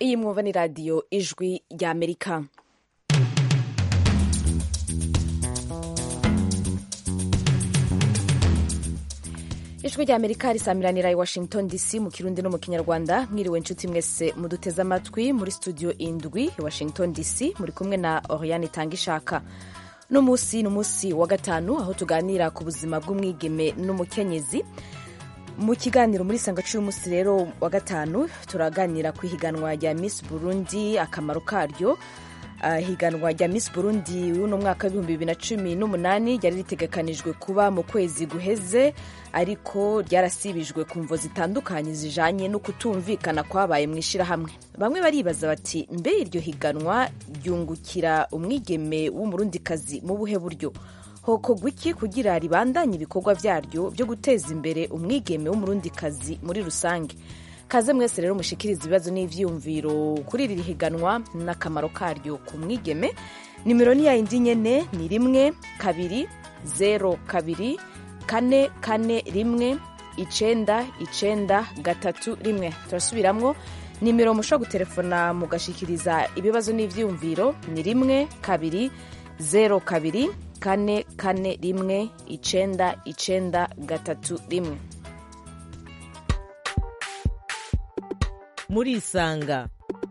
iyi mwumva ni radiyo ijwi ry'Amerika. Ijwi ry'Amerika risamiranira i Washington DC mu Kirundi no mu Kinyarwanda. Mwiriwe inshuti mwese muduteze amatwi muri studio indwi i Washington DC, muri kumwe na Oriane Tangishaka. No musi n'umusi wa gatanu aho tuganira ku buzima bw'umwigeme n'umukenyezi. Mu kiganiro muri sanga cy'uyu musi rero wa gatanu turaganira ku higanwa rya Miss Burundi, akamaro karyo. Higanwa rya Miss Burundi uno mwaka wa 2018 ryari ritegekanijwe kuba mu kwezi guheze, ariko ryarasibijwe ku mvo zitandukanye zijanye no kutumvikana kwabaye mu ishirahamwe. Bamwe baribaza bati mbe iryo higanwa ryungukira umwigeme w'umurundikazi mu buhe buryo? Hoko gwiki kugira ribandanye ibikorwa vyaryo byo guteza imbere umwigeme w'umurundikazi muri rusange. Kaze mwese rero mushikiriza ibibazo n'ivyumviro kuri iri higanwa n'akamaro karyo ku mwigeme. Nimero ni ya indi nyene ni 1-2-0-2-4-4-1-9-9-3-1. Turasubiramwo, nimero mushobora gutelefona mugashikiriza ibibazo n'ivyumviro ni 1-2-0-2-4-4-1-9-9-3-1. Murisanga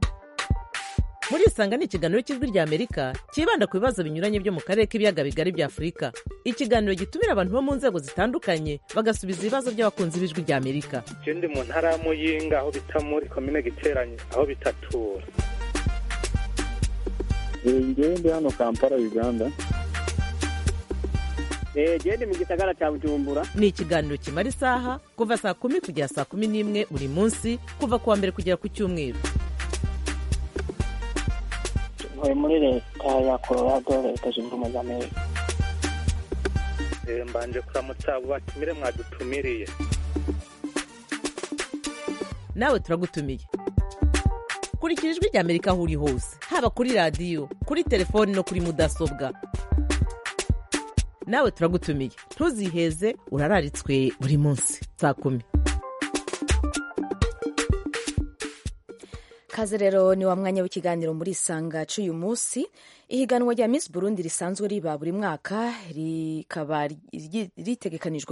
ni ikiganiro cy'ijwi ry'Amerika kibanda ku bibazo binyuranye byo mu karere k'ibiyaga bigari bya Afurika. Ikiganiro gitumira abantu bo mu nzego zitandukanye bagasubiza ibibazo by'abakunzi b'ijwi ry'Amerika. Je ndi mu ntara ya Muyinga aho bita muri komine Giteranye aho bitatura. Ndi hano Kampala, Uganda. Ndi mu gisagara cya Bujumbura. Ni ikiganiro kimara isaha kuva saa 10 kugera saa 11 buri munsi, kuva kuwa mbere kugera ku cyumweru. Ntuye muri leta ya Colorado, leta zunze ubumwe za Amerika. Mbanje kuramutsa abo batumire mwadutumiriye. Nawe turagutumiye. Kurikira ijwi ry'Amerika aho uri hose, haba kuri radio, kuri telefone no kuri mudasobwa. Nawe turagutumiye. Ntuziheze, urararitswe buri munsi saa 10. Kaze rero ni wa mwanya w'ikiganiro muri sanga cy'uyu munsi. Ihiganwa rya Miss Burundi risanzwe riba buri mwaka, rikaba ritegekanijwe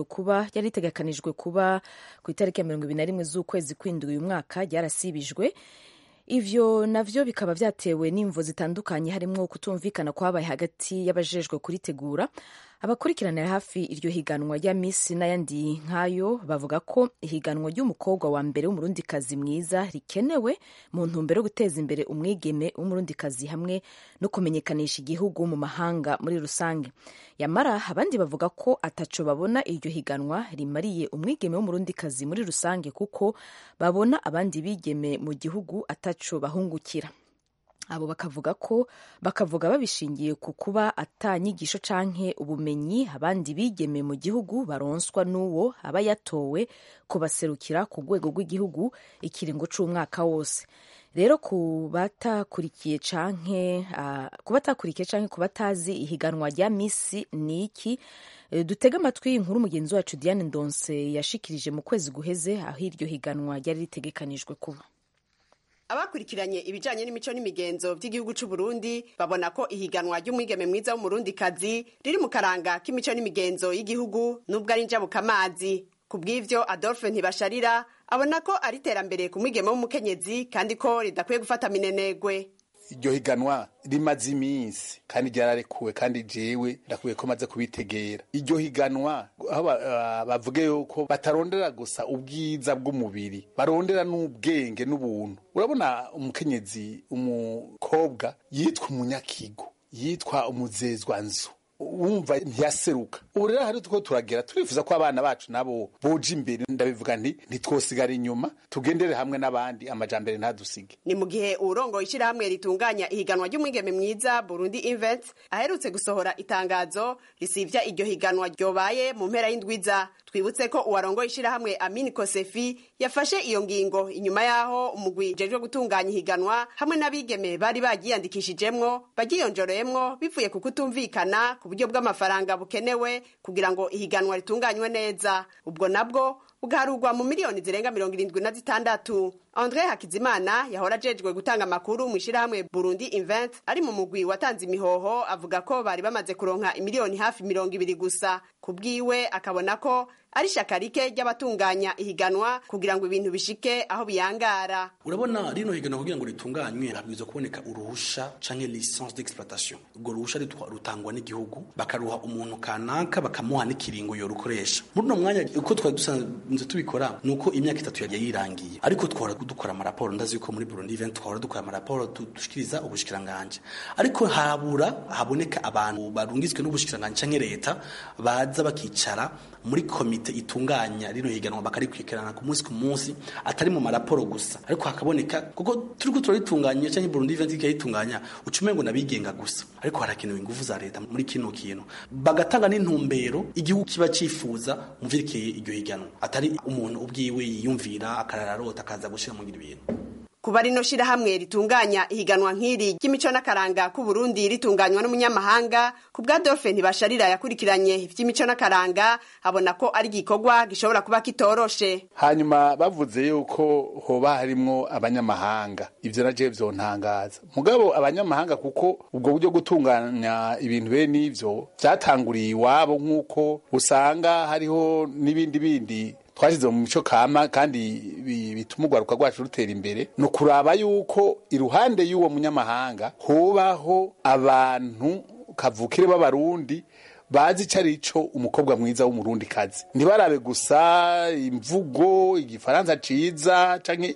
kuba ku itariki ya 21 z'ukwezi kw'indwi uyu mwaka, ryarasibijwe. Ivyo navyo bikaba vyatewe n'imvo zitandukanye, harimo kutumvikana kwabaye hagati y'abajejwe kuritegura. Abakurikiranira hafi iryo higanwa rya Miss n'ayandi nkayo bavuga ko ihiganwa ry'umukobwa wa mbere w'umurundikazi mwiza rikenewe mu ntumbero yo guteza imbere umwigeme w'umurundikazi hamwe no kumenyekanisha igihugu mu mahanga muri rusange. Yamara abandi bavuga ko ataco babona iryo higanwa rimariye umwigeme w'umurundikazi muri rusange, kuko babona abandi bigeme mu gihugu ataco bahungukira. Abo bakavuga babishingiye ku kuba atanyigisho canke ubumenyi abandi bigeme mu gihugu baronswa n'uwo aba yatowe kubaserukira ku rwego rw'igihugu ikiringo c'umwaka wose. Rero kubatakurikiye canke kubatazi ihiganwa rya Miss ni iki, dutega amatwi inkuru mugenzi wacu Diane Ndonse yashikirije mu kwezi guheze aho iryo higanwa ryari ritegekanijwe kuba. Abakurikiranye ibijanye n'imico n'imigenzo by'igihugu c'u Burundi babona ko ihiganwa ry'umwigeme mwiza w'umurundikazi riri mu karanga k'imico n'imigenzo y'igihugu nubwo ari njabukamazi. Kubw'ivyo Adolphe Ntibasharira abona ko ari iterambere ku mwigeme w'umukenyezi kandi ko ridakwiye gufata minenegwe. Iryo higanwa rimaze iminsi kandi ryararekuwe, kandi jewe ndakwiye ko maze kubitegera. Iryo higanwa aho bavuge yuko batarondera gusa ubwiza bw'umubiri, barondera n'ubwenge n'ubuntu. Urabona umukenyezi, umukobwa yitwa umunyakigo, yitwa umuzezwanzu, wumva ntiyaseruka. Ubu rero hari tuko turagera, turifuza ko abana bacu nabo boje imbere. Ndabivuga nti ntitwosigara inyuma, tugendere hamwe n'abandi, amajambere ntadusige. Ni mu gihe urongo ishirahamwe ritunganya ihiganwa ry'umwigeme mwiza Burundi Events aherutse gusohora itangazo risivya iryo higanwa ryobaye mu mpera y'indwiza. Twibutse ko uwarongo ishirahamwe Amin Kosefi yafashe iyo ngingo inyuma yaho umugwi ujejwe gutunganya ihiganwa hamwe n'abigeme bari bagiyandikishijemwo bagiyonjoreyemwo bivuye ku kutumvikana ku buryo bw'amafaranga bukenewe kugira ngo ihiganwa ritunganywe neza. Ubwo nabwo bugarurwa mu miliyoni zirenga 76. Andre Hakizimana yahora ajejwe gutanga amakuru mu ishirahamwe Burundi Invent ari mu mugwi watanze imihoho avuga ko bari bamaze kuronka imiliyoni hafi 200 gusa. Kubwiwe akabona ko ari shaka rike ry'abatunganya ihiganwa kugira ngo ibintu bishike aho biyangara. Urabona rino higanwa kugira ngo ritunganywe habwirizwa kuboneka uruhusha canke licence d'exploitation. Ubwo ruhusha rutangwa n'igihugu bakaruha umuntu kanaka bakamuha n'ikiringo yo rukoresha. Muri no mwanya uko twari dusanzwe tubikora nuko imyaka 3 yagiye yirangiye. Ariko twara dukora ama raporo ndazi ko muri Burundi Event twara dukora ama raporo dushikiriza ubushikiranganje. Ariko haboneka abantu barungizwe n'ubushikiranganje canke leta baza bakicara muri komite itunganya rino higanwa bakarikwikirana ku munsi atari mu maraporo gusa, ariko hakaboneka kuko turiko turaritunganya canke Burundi Event ikayitunganya ucumengo nabigenga gusa, ariko harakenewe ingufu za leta muri kino kintu bagatanga n'intumbero igihugu kiba cifuza mu vyerekeye iryo higanwa, atari umuntu ubwiwe yiyumvira akarararota akaza gushira mu ibintu. Kuba rino shirahamwe ritunganya ihiganwa nk'iri ry'imico n'akaranga ku Burundi ritunganywa n'umunyamahanga ku bwa Dolphin Ntibasharira yakurikiranye ivy'imico n'akaranga abona ko ari gikorwa gishobora kuba kitoroshe. Hanyuma bavuze yuko hoba harimwo abanyamahanga, ivyo naje vyontangaza. Mugabo abanyamahanga kuko ubwo buryo gutunganya ibintu bene ivyo vyatanguriye iwabo, nk'uko usanga hariho n'ibindi twashize mu mico kama kandi bituma urwaruka rwacu rutera imbere, no kuraba yuko iruhande y'uwo munyamahanga hobaho abantu kavukire b'abarundi bazi icarico umukobwa mwiza w'umurundi kazi, ntibarabe gusa imvugo igifaransa ciza canke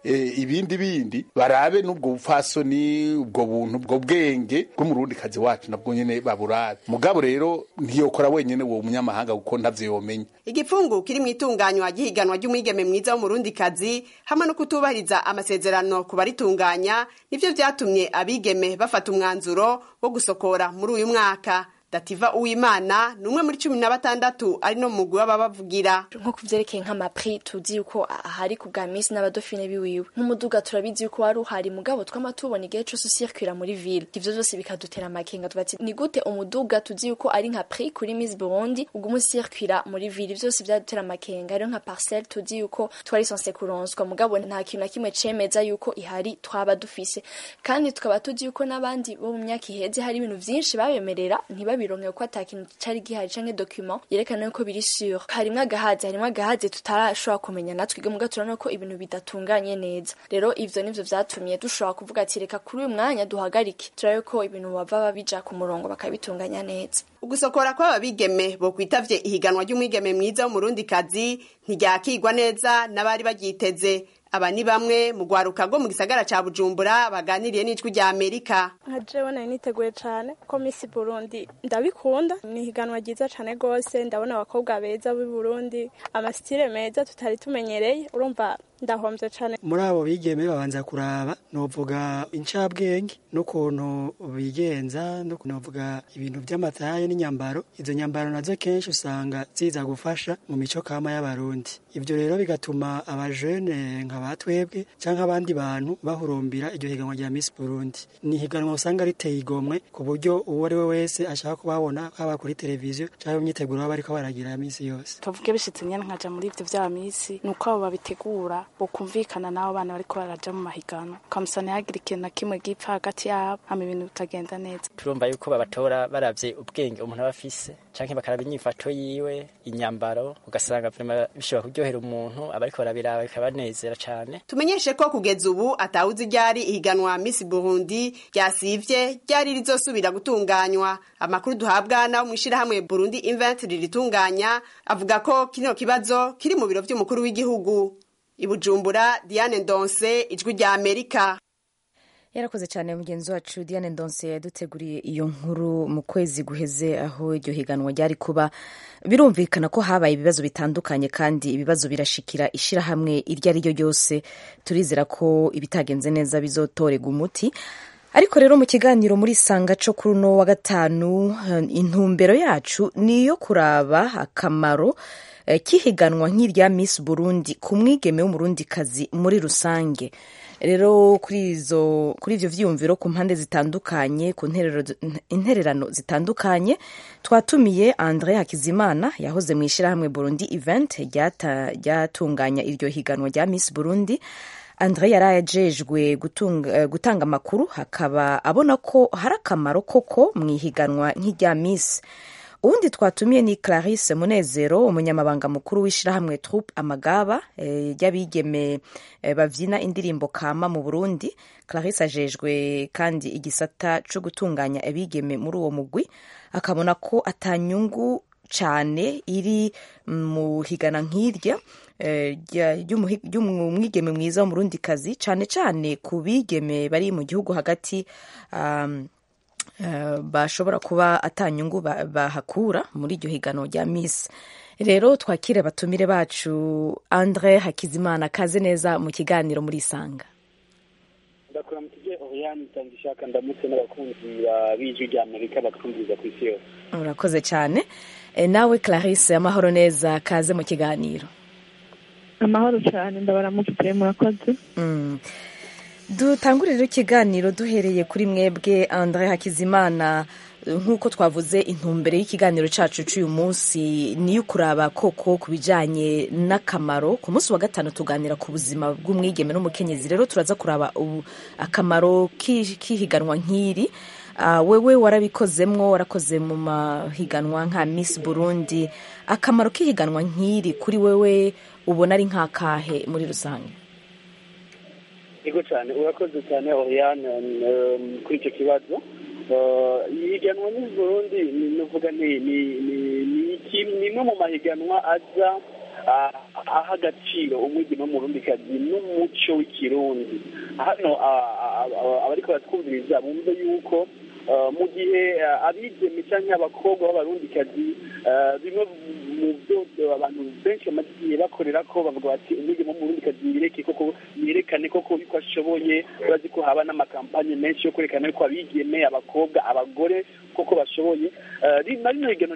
ibindi barabe n'ubwo bupfasoni ubwo buntu ubwo bwenge bw'umurundi kazi wacu nabwo nyene baburabe. Mugabo rero ntiyokora wenyene uwo munyamahanga kuko ntavyo yomenya. Igipfungu kiri mwitunganywa gihiganwa ry'umwigeme mwiza w'umurundi kazi hamwe no kutubahiriza amasezerano ku baritunganya nivyo vyatumye abigeme bafata umwanzuro wo gusokora muri uyu mwaka. Dativa Uwimana numwe muri 16 ari no mugwi w'ababavugira. Nko kuvyerekeye nk'amaprix tuzi yuko ahari ku bwa Miss n'abadofine biwiwe. Nk'umuduga turabizi yuko wari uhari mugabo twamatubona igihe cyose circuira muri ville. Ivyo byose bikadutera amakenga tubati ni gute umuduga tuzi yuko ari nka prix kuri Miss Burundi ubwo circuira muri ville, byose byadutera amakenga. Rero nka parcelle tuzi yuko twari censé kuronswa mugabo nta kintu na kimwe cemeza yuko ihari twaba dufise, kandi tukaba tuzi yuko nabandi bo mu myaka iheze hari ibintu vyinshi babemerera bironke ko atakintu cari gihari canke document yerekana yuko biri sûr. Harimwe agahaze tutarashobora kumenya natwe muga turana ko ibintu bidatunganye neza. Rero ivyo nivyo vyatumye dushobora kuvuga ati reka kuri uyu mwanya duhagarike turayo ko ibintu bava babija ku murongo bakabitunganya neza. Ugusokora kwa babigeme bo kwitavye ihiganwa ry'umwigeme mwiza w'umurundi kazi ntiryakigwa neza nabari bagiteze. Aba ni bamwe mu gwaruka go mu gisagara ca Bujumbura baganiriye n'ijwi rya Amerika. Jewe nari niteguye cane ko Miss Burundi ndabikunda, ni higanwa ryiza cane gose, ndabona abakobwa beza b'i Burundi amastile meza tutari tumenyereye, urumva ndahomvye cane. Muri abo bigeme babanza kuraba novuga incabwenge n'ukuntu bigenza no kunovuga ibintu by'amataye n'inyambaro. Izo nyambaro nazo kenshi usanga ziza gufasha mu mico kama y'abarundi. Ivyo rero bigatuma abajene nk'abatwebwe canke abandi bantu bahurumbira iryo higanwa rya Miss Burundi. Ni higanwa usanga riteye igomwe ku buryo uwo ari we wese ashaka kubabona haba kuri televiziyo canke mu myiteguro bariko baragira Miss yose. Tuvuge bishitse nyene nkaja muri ivyo vya Miss nuko abo babitegura bokumvikana nabo bana bariko baraja mu mahiganwa kamusane hagira ikintu kimwe gipfa hagati yabo hama ibintu bitagenda neza. Turumva yuko babatora baravye ubwenge umuntu abafise canke bakaraba inyifato yiwe inyambaro ugasanga vraiment bishobora kuryohera umuntu abariko barabiraba bikabanezera cane. Tumenyeshe ko kugeza ubu atawuzi ryari ihiganwa Miss Burundi ryasivye ryari rizosubira gutunganywa. Amakuru duhabwa na mwishirahamwe Burundi Invent riritunganya avuga ko kino kibazo kiri mu biro vy'umukuru w'igihugu. Ibujumbura, Diane Ndonse, ijwi rya Amerika. Yarakoze cyane mugenzi wacu Diane Ndonse yaduteguriye iyo nkuru mu kwezi guheze aho iryo higanwa ryari kuba. Birumvikana ko habaye ibibazo bitandukanye kandi ibibazo birashikira ishirahamwe iryo ari ryo ryose. Turizera ko ibitagenze neza bizotorega umuti. Ariko rero mu kiganiro muri sanga cyo kuri no wa gatanu intumbero yacu niyo kuraba akamaro kihiganwa nk'irya Miss Burundi ku mwigeme w'umurundi kazi muri rusange. Rero kuri ivyo vyiyumviro ku mpande zitandukanye ku intererano zitandukanye twatumiye Andre Hakizimana yahoze mu ishirahamwe Burundi Event ryatunganya iryo higanwa rya Miss Burundi, Andre yari ajejwe gutanga amakuru, hakaba abona ko hari akamaro koko mu ihiganwa nk'irya Miss. Uwundi twatumiye ni Clarisse Munezero, umunyamabanga mukuru w'ishirahamwe Troupe Amagaba y'abigeme bavyina indirimbo kama mu Burundi. Clarisse ajejwe kandi igisata co gutunganya abigeme muri uwo mugwi, akabona ko atanyungu cane iri mu higana nk'irya ry'umwigeme mwiza w'umurundikazi, cane cane ku bigeme bari mu gihugu hagati bashobora kuba atanyungu bahakura muri iryo higano rya Miss. Rero twakire abatumire bacu. Andre Hakizimana, kaze neza mu kiganiro muri Isanga. Ndakora mutije Oriane Tangishaka, ndamutse n'abakunzi b'ijwi rya Amerika bakumviriza ku isi yose. Urakoze cyane. Nawe Clarisse, amahoro neza, kaze mu kiganiro. Amahoro cyane, ndabaramukije, murakoze. Dutangurire ikiganiro duhereye kuri mwebwe Andre Hakizimana. Nk'uko twavuze, intumbere y'ikiganiro cacu cy'uyu munsi ni ukuraba koko ku bijanye n'akamaro. Ku munsi wa gatanu tuganira ku buzima bw'umwigeme n'umukenyezi, rero turaza kuraba akamaro k'ihiganwa nk'iri. Wewe warabikozemwo, warakoze mu mahiganwa nka Miss Burundi. Akamaro k'ihiganwa nk'iri kuri wewe ubona ari nk'akahe muri rusange? Ego cyane, urakoze cyane Oriane kuri icyo kibazo. Ihiganwa Miss Burundi nuvuga ni imwe mu mahiganwa aza aha agaciro umwigeme w'umurundikazi n'umuco w'ikirundi. Hano abariko batwumviriza bumve yuko mu gihe abigeme cyangwa abakobwa b'abarundikazi bimwe mu byo abantu benshi bamaze bakorera ko bavuga bati umwigeme w'umurundikazi yerekane koko yuko ashoboye. Bazi ko haba n'amakampanye menshi yo kwerekana yuko abigeme, abakobwa, abagore koko bashoboye. Rino higano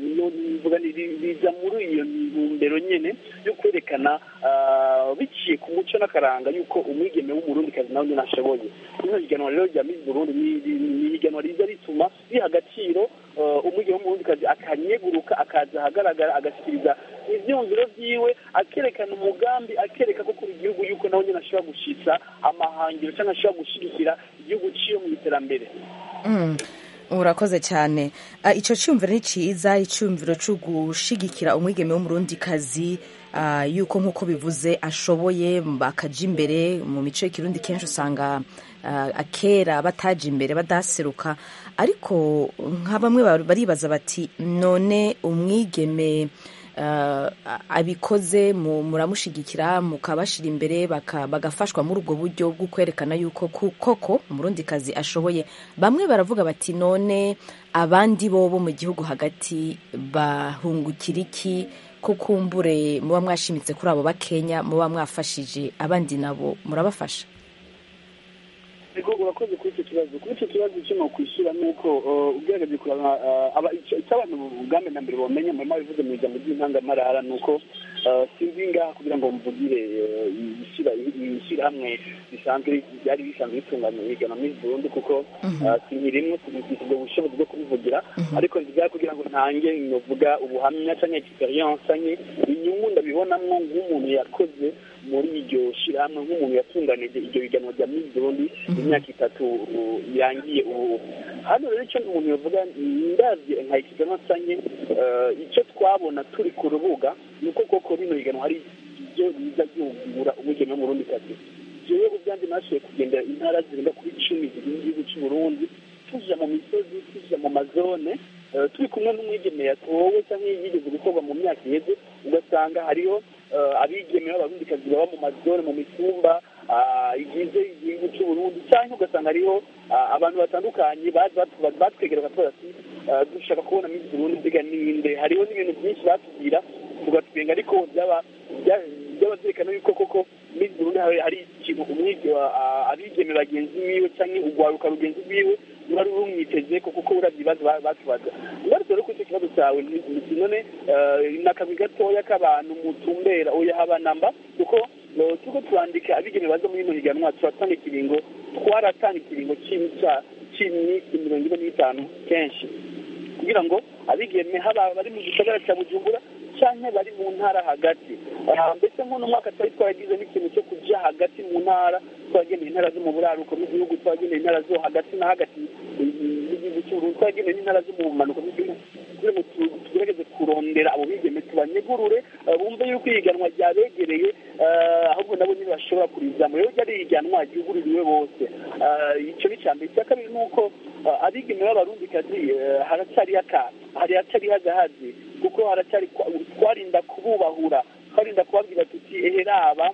riza muri iyo ntumbero nyene yo kwerekana biciye ku muco n'akaranga yuko umwigeme w'umurundikazi nawe nyene ashoboye. Rino higano rero rya Miss Burundi ni higano riza rituma riha agaciro umwigeme w'umurundikazi, akanyeguruka, akaza ahagaragara, agashyikiriza ivyumviro vyiwe, akerekana umugambi, akereka ko kuri igihugu yuko nawe nyene ashobora gushitsa amahangiro cyangwa ashobora gushigikira igihugu ciyo mu iterambere. Urakoze cyane. Ico cyumviro ni ciza, icyumviro cyo gushigikira umwigeme w'umurundikazi yuko nk'uko bivuze ashoboye, bakaja imbere. Mu mico y'ikirundi kenshi usanga akera bataje imbere, badaseruka, ariko nka bamwe baribaza bati none umwigeme abikoze muramushigikira, mukabashira imbere, bagafashwa muri ubwo buryo bwo kwerekana yuko koko umurundikazi ashoboye. Bamwe baravuga bati none abandi bobo mu gihugu hagati bahungukira iki ko kumbure muba mwashimitse kuri abo bakenya, muba mwafashije abandi nabo murabafasha? Ego urakoze kuri icyo kibazo. Kuri icyo kibazo kino kwishyura nuko ugerageze kuraba icyo abantu ubwambe na mbere bamenye mu bivuze mu ijambo ry'intangamarara nuko sinzi ngaha kugira ngo mvugire ishyirahamwe risanzwe ryari risanzwe ritunganya ihiganwa Miss Burundi kuko sinkirimwe kubifite ubwo bushobozi bwo kubivugira, ariko nziga kugira ngo ntange novuga ubuhamya cyangwa experience cyangwa inyungu ndabibonamwo nk'umuntu yakoze muri iryo shirahamwe, nk'umuntu yatunganije iryo higanwa rya Miss Burundi imyaka 3 yangiye ubu. Hano rero icyo umuntu yavuga ndavye nka ikiganwa cyangwa icyo twabona turi ku rubuga nuko koko rino higanwa hari ibyo biza byungura umwigeme w'umurundikazi. Jewe ubwanjye nashoboye kugendera intara zirenga kuri 10 z'igihugu cy'u Burundi, tuja mu misozi, tuja mu mazone, turi kumwe n'umwigeme yatowe cyangwa yigeze gukorwa mu myaka iheze, ugasanga hariho abigeme b'abarundikazi baba mu mazone, mu mitumba igize igihugu cy'u Burundi, cyangwa ugasanga hariho abantu batandukanye batwegera bakavuga ati dushaka kubona Miss Burundi mbega ninde. Hariho n'ibintu byinshi batubwira tugatwenga, ariko byaba byerekana yuko koko Miss Burundi hari ikintu abigeme bagenzi biwe cyangwa urwaruka rugenzi biwe wari rumwiteze kuko urabyibaza batubaza. Ngarutse rero kuri icyo kibazo cyawe none n'akazi gatoya k'abantu mutumbera oya haba namba, kuko tuko twandika abigeme baza muri ino higanwa turatanga ikiringo, twaratanga ikiringo cy'iminsi 45 kenshi kugira ngo abigeme haba bari mu gisagara cya Bujumbura cyane bari mu ntara hagati. Mbese nko no mwaka twari twaragize n'ikintu cyo kuja tujya hagati mu ntara twageneye intara zo mu buraruko bw'igihugu twageneye intara zo hagati na hagati y'igihugu cy'uburundi twageneye n'intara zo mu bumanuko bw'igihugu kugira ngo tugerageze kurondera abo bigeme tubanyegurure bumve yuko ihiganwa ryabegereye ahubwo nabo nyine bashobora kurizamo rero ryari ihiganwa ryugururiwe bose icyo ni icya mbere icya kabiri ni uko abigeme b'abarundikazi haracyari hagahaze kuko haracyari twarinda kububahura twarinda kubabwira tuti eheraba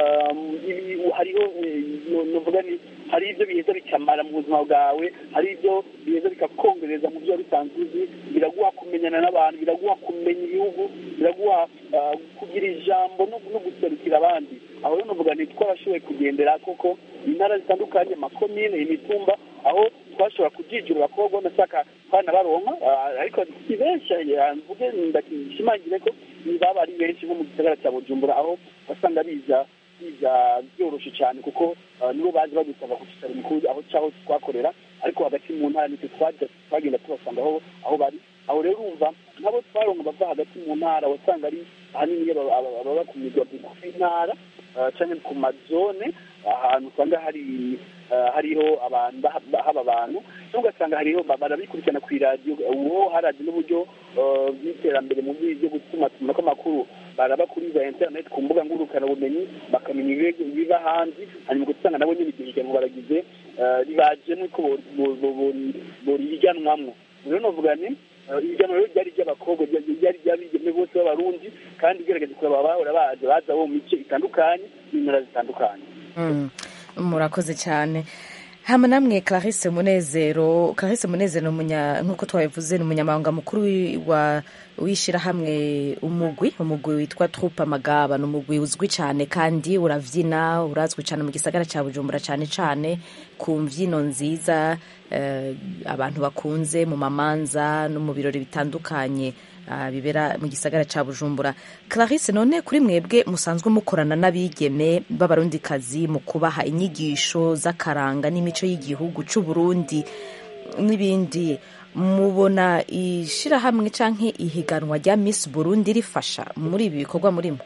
hariho nuvuga ni hari ibyo biheza bikamara mu buzima bwawe hari ibyo biheza bikakongereza mu byo bisanzwe uzi biraguha kumenyana n'abantu biraguha kumenya ibihugu biraguha kugira ijambo no guserukira abandi aho rero nuvuga ni twarashoboye kugendera koko intara zitandukanye amakomine imitumba aho twashobora kujijura abakobwa nashaka bana baronka ariko si benshi mvuge ndakishimangire ko baba ari benshi nko mu gisagara cya Bujumbura aho basanga biza byoroshe cyane kuko nibo bazi badusaba ku kitaro mukuru aho twakorera ariko hagati mu ntara nitwe twagenda tubasanga aho bari aho rero urumva nabo twaronka bava hagati mu ntara wasanga ari ahanini baba ku migwa migufi y'intara cyane ku mazone ahantu usanga hariho abantu haba abantu ugasanga hariho barabikurikirana ku iradiyo uwo harazi n'uburyo bw'iterambere mu byo gutuma tumanako amakuru baraba kuri za internet ku mbuga ngurukanabumenyi bakamenya ibiba hanze hanyuma ugasanga nabo nyine igihe ihiganwa baragize ribaje nuko borihiganwamwo rero novuga ni ihiganwa rero ryari ry'abakobwa ryari ry'abigeme bose b'abarundi kandi igerageza kureba bahora baza bo mu mice itandukanye n'intara zitandukanye murakoze cyane hama namwe Clarisse Munezero nk'uko twabivuze ni umunyamabanga mukuru w'ishyirahamwe umugwi witwa Troupe Amagaba ni umugwi uzwi cyane kandi uravyina urazwi cyane mu gisagara cya Bujumbura cyane ku mbyino nziza abantu bakunze mu mamanza no mu birori bitandukanye bibera mu gisagara cya Bujumbura. Clarisse, none kuri mwebwe musanzwe mukorana n'abigeme b'abarundikazi mu kubaha inyigisho z'akaranga n'imico y'igihugu cy'u Burundi n'ibindi, mubona ishirahamwe canke ihiganwa rya Miss Burundi rifasha muri ibi bikorwa murimo?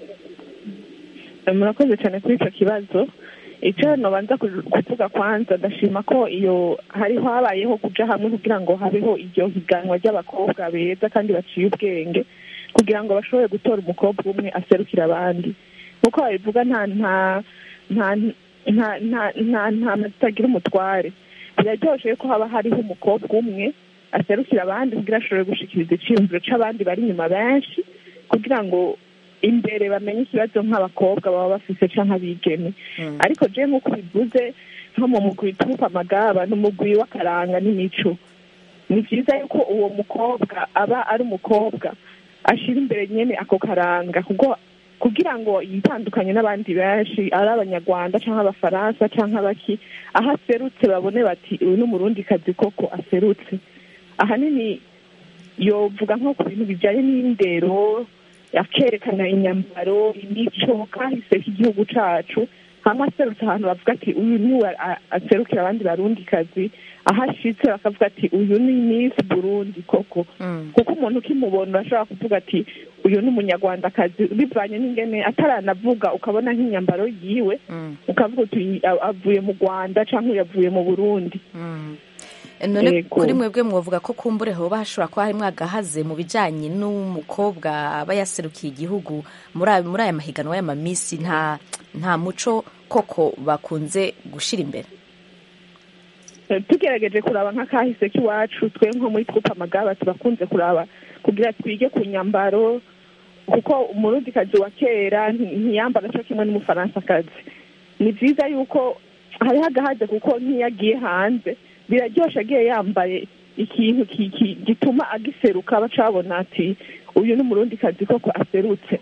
Murakoze cyane kuri icyo kibazo. Icyo nobanza kuvuga kwanza ndashima ko iyo hariho habayeho kuja hamwe kugira ngo habeho iryo higanwa ry'abakobwa beza kandi baciye ubwenge kugira ngo bashobore gutora umukobwa umwe aserukira abandi. Nkuko babivuga nta mazitagira umutware. Biraryoshe ko haba hariho umukobwa umwe aserukira abandi kugira ashobore gushikiriza iciyumviro c'abandi bari inyuma benshi kugira ngo imbere bamenye ikibazo nk'abakobwa baba bafise canke abigeme. Ariko je nk'uko bivuze nko mu mugwi Troupe Amagaba n'umugwi w'akaranga n'imico, ni vyiza yuko uwo mukobwa aba ari umukobwa ashira imbere nyene ako karanga kugira ngo yitandukanye n'abandi benshi ari abanyarwanda canke abafaransa canke abaki, aho aserutse babone bati uyu n'umurundikazi koko aserutse. Ahanini yovuga nko ku bintu bijanye n'indero, yakerekana inyambaro, imico, kahise k'igihugu cacu, hamwe aserutse ahantu bavuga ati uyu niwe aserukira abandi barundikazi, aho ashitse bakavuga ati uyu ni Miss Burundi koko. Kuko umuntu ukimubona ashobora kuvuga ati uyu ni umunyarwandakazi bivanye n'ingene ataranavuga ukabona nk'inyambaro yiwe ukavuga uti avuye mu Rwanda canke yavuye mu Burundi. None kuri mwebwe mwovuga ko kumbure hoba hashobora kuba harimwo agahaze mu bijanye n'umukobwa aba yaserukiye igihugu muri aya mahiganwa y'amamisi, nta muco koko bakunze gushira imbere? Tugerageje kuraba nk'akahise k'iwacu twe nko muri Troupe Amagaba tubakunze kuraba kugira twige ku nyambaro, kuko umurundikazi wa kera ntiyambara cyo kimwe n'umufaransa-kazi. Ni vyiza yuko hariho agahaze kuko ntiyagiye hanze biraryoshe agiye yambaye ikintu gituma agiseruka bacabona ati uyu ni umurundikazi koko aserutse.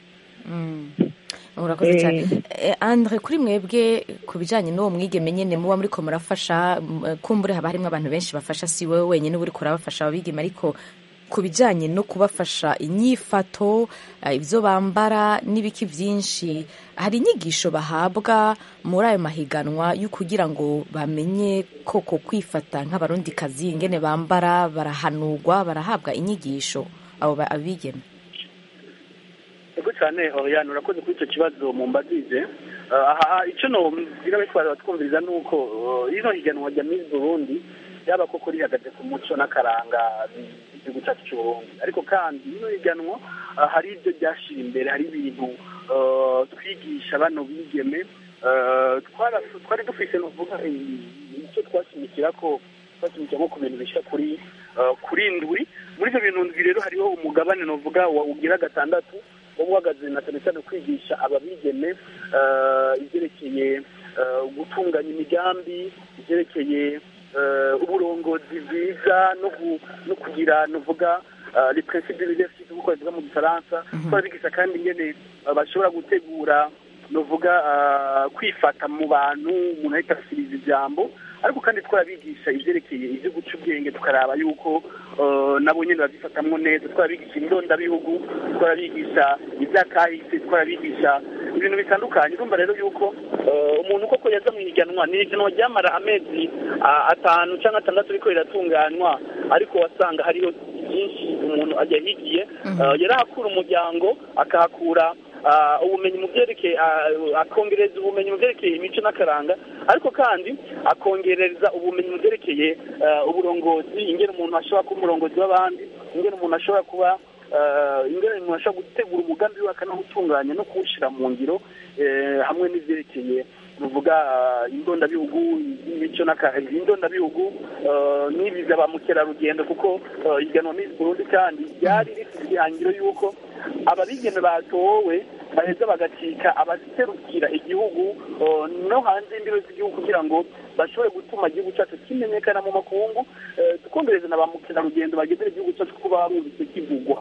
Urakoze cyane. Andre, kuri mwebwe ku bijanye n'uwo mwigeme nyene muba muriko murafasha, kumbure haba harimwo abantu benshi bafasha, si wewe wenyine uriko urabafasha abigeme, ariko ku bijanye no kubafasha inyifato, ibyo bambara n'ibiki byinshi, hari inyigisho bahabwa muri ayo mahiganwa yo kugira ngo bamenye koko kwifata nk'abarundikazi, ingene bambara, barahanurwa, barahabwa inyigisho abo abigeme? Ego cyane Oriane, urakoze kuri icyo kibazo mumbajije. icyo nobwira abitwara batwumviriza ni uko ino higanwa rya Miss Burundi yaba koko rihagaze ku muco n'akaranga igihugu cyacu cy'Uburundi, ariko kandi ino higanwa hari ibyo ryashira imbere, hari ibintu twigisha bano bigeme twari dufise nuvuga icyo twashimikira ko nko ku bintu bishya kuri indwi. Muri ibyo bintu ndwi rero hariho umugabane novuga ugira 6 wo uhagaze na cyane cyane kwigisha ababigeme ibyerekeye gutunganya imigambi, ibyerekeye uburongozi bwiza no kugira novuga les principes de leadership uko bivuga mu Gifaransa. Twabigisha kandi ingene bashobora gutegura novuga kwifata mu bantu umuntu ahita asiriza ijambo, ariko kandi twarabigisha ivyerekeye ivyo guca ubwenge tukaraba yuko nabo nyene babifatamwo neza. Twarabigisha indondabihugu, twarabigisha ivyakahise, twarabigisha ibintu bitandukanye. Urumva rero yuko umuntu koko yaza mu higanwa, ni higanwa ryamara amezi 5 canke 6 riko riratunganywa, ariko wasanga hariho byinshi umuntu ajya higiye. Yarahakura umuryango, akahakura ubumenyi mu byerekeye, akongereza ubumenyi mu byerekeye imico n'akaranga, ariko kandi akongereza ubumenyi mu byerekeye uburongozi, ingene umuntu ashobora kuba umurongozi w'abandi, ingene umuntu ashobora kuba ingene umuntu ashobora gutegura umugambi we akanawutunganya no kuwushyira mu ngiro, hamwe n'ibyerekeye tuvuga indondabihugu, imico indondabihugu n'ibiza ba mukerarugendo, kuko higanwa Miss Burundi kandi ryari rifite ihangiro yuko ababigeme batowe baheza bagacika abaserukira igihugu no hanze y'imbibe z'igihugu kugira ngo bashobore gutuma igihugu cyacu kimenyekana mu makungu, tukumbereze na ba mukerarugendo bagezera igihugu cyacu kuba barumvise kivugwa.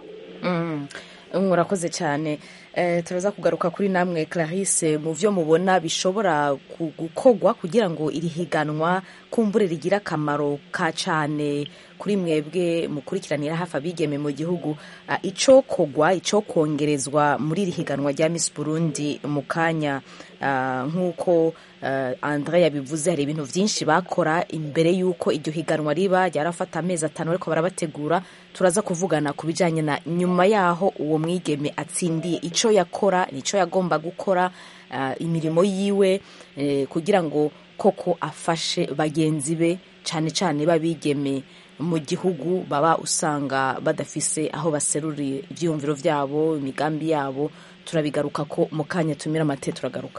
Murakoze cyane. Turaza kugaruka kuri namwe Clarisse, mu byo mubona bishobora gukogwa kugira ngo iri higanwa kumbure rigira akamaro ka cyane kuri mwebwe mukurikiranira hafi abigeme mu gihugu. Ico kogwa, ico kongerezwa muri iri higanwa rya Miss Burundi mu kanya, nk'uko Andre yabivuze, hari ibintu byinshi bakora imbere y'uko iryo higanwa riba, ryarafata amezi 5 ariko barabategura. Turaza kuvugana ku bijyanye na nyuma yaho uwo mwigeme atsindiye, icyo yakora, nicyo yagomba gukora, imirimo yiwe, kugira ngo koko afashe bagenzi be cyane cyane babigeme mu gihugu baba usanga badafise aho baseruriye ibyiyumviro byabo, imigambi yabo. Turabigaruka ko mu kanya tumira amate, turagaruka.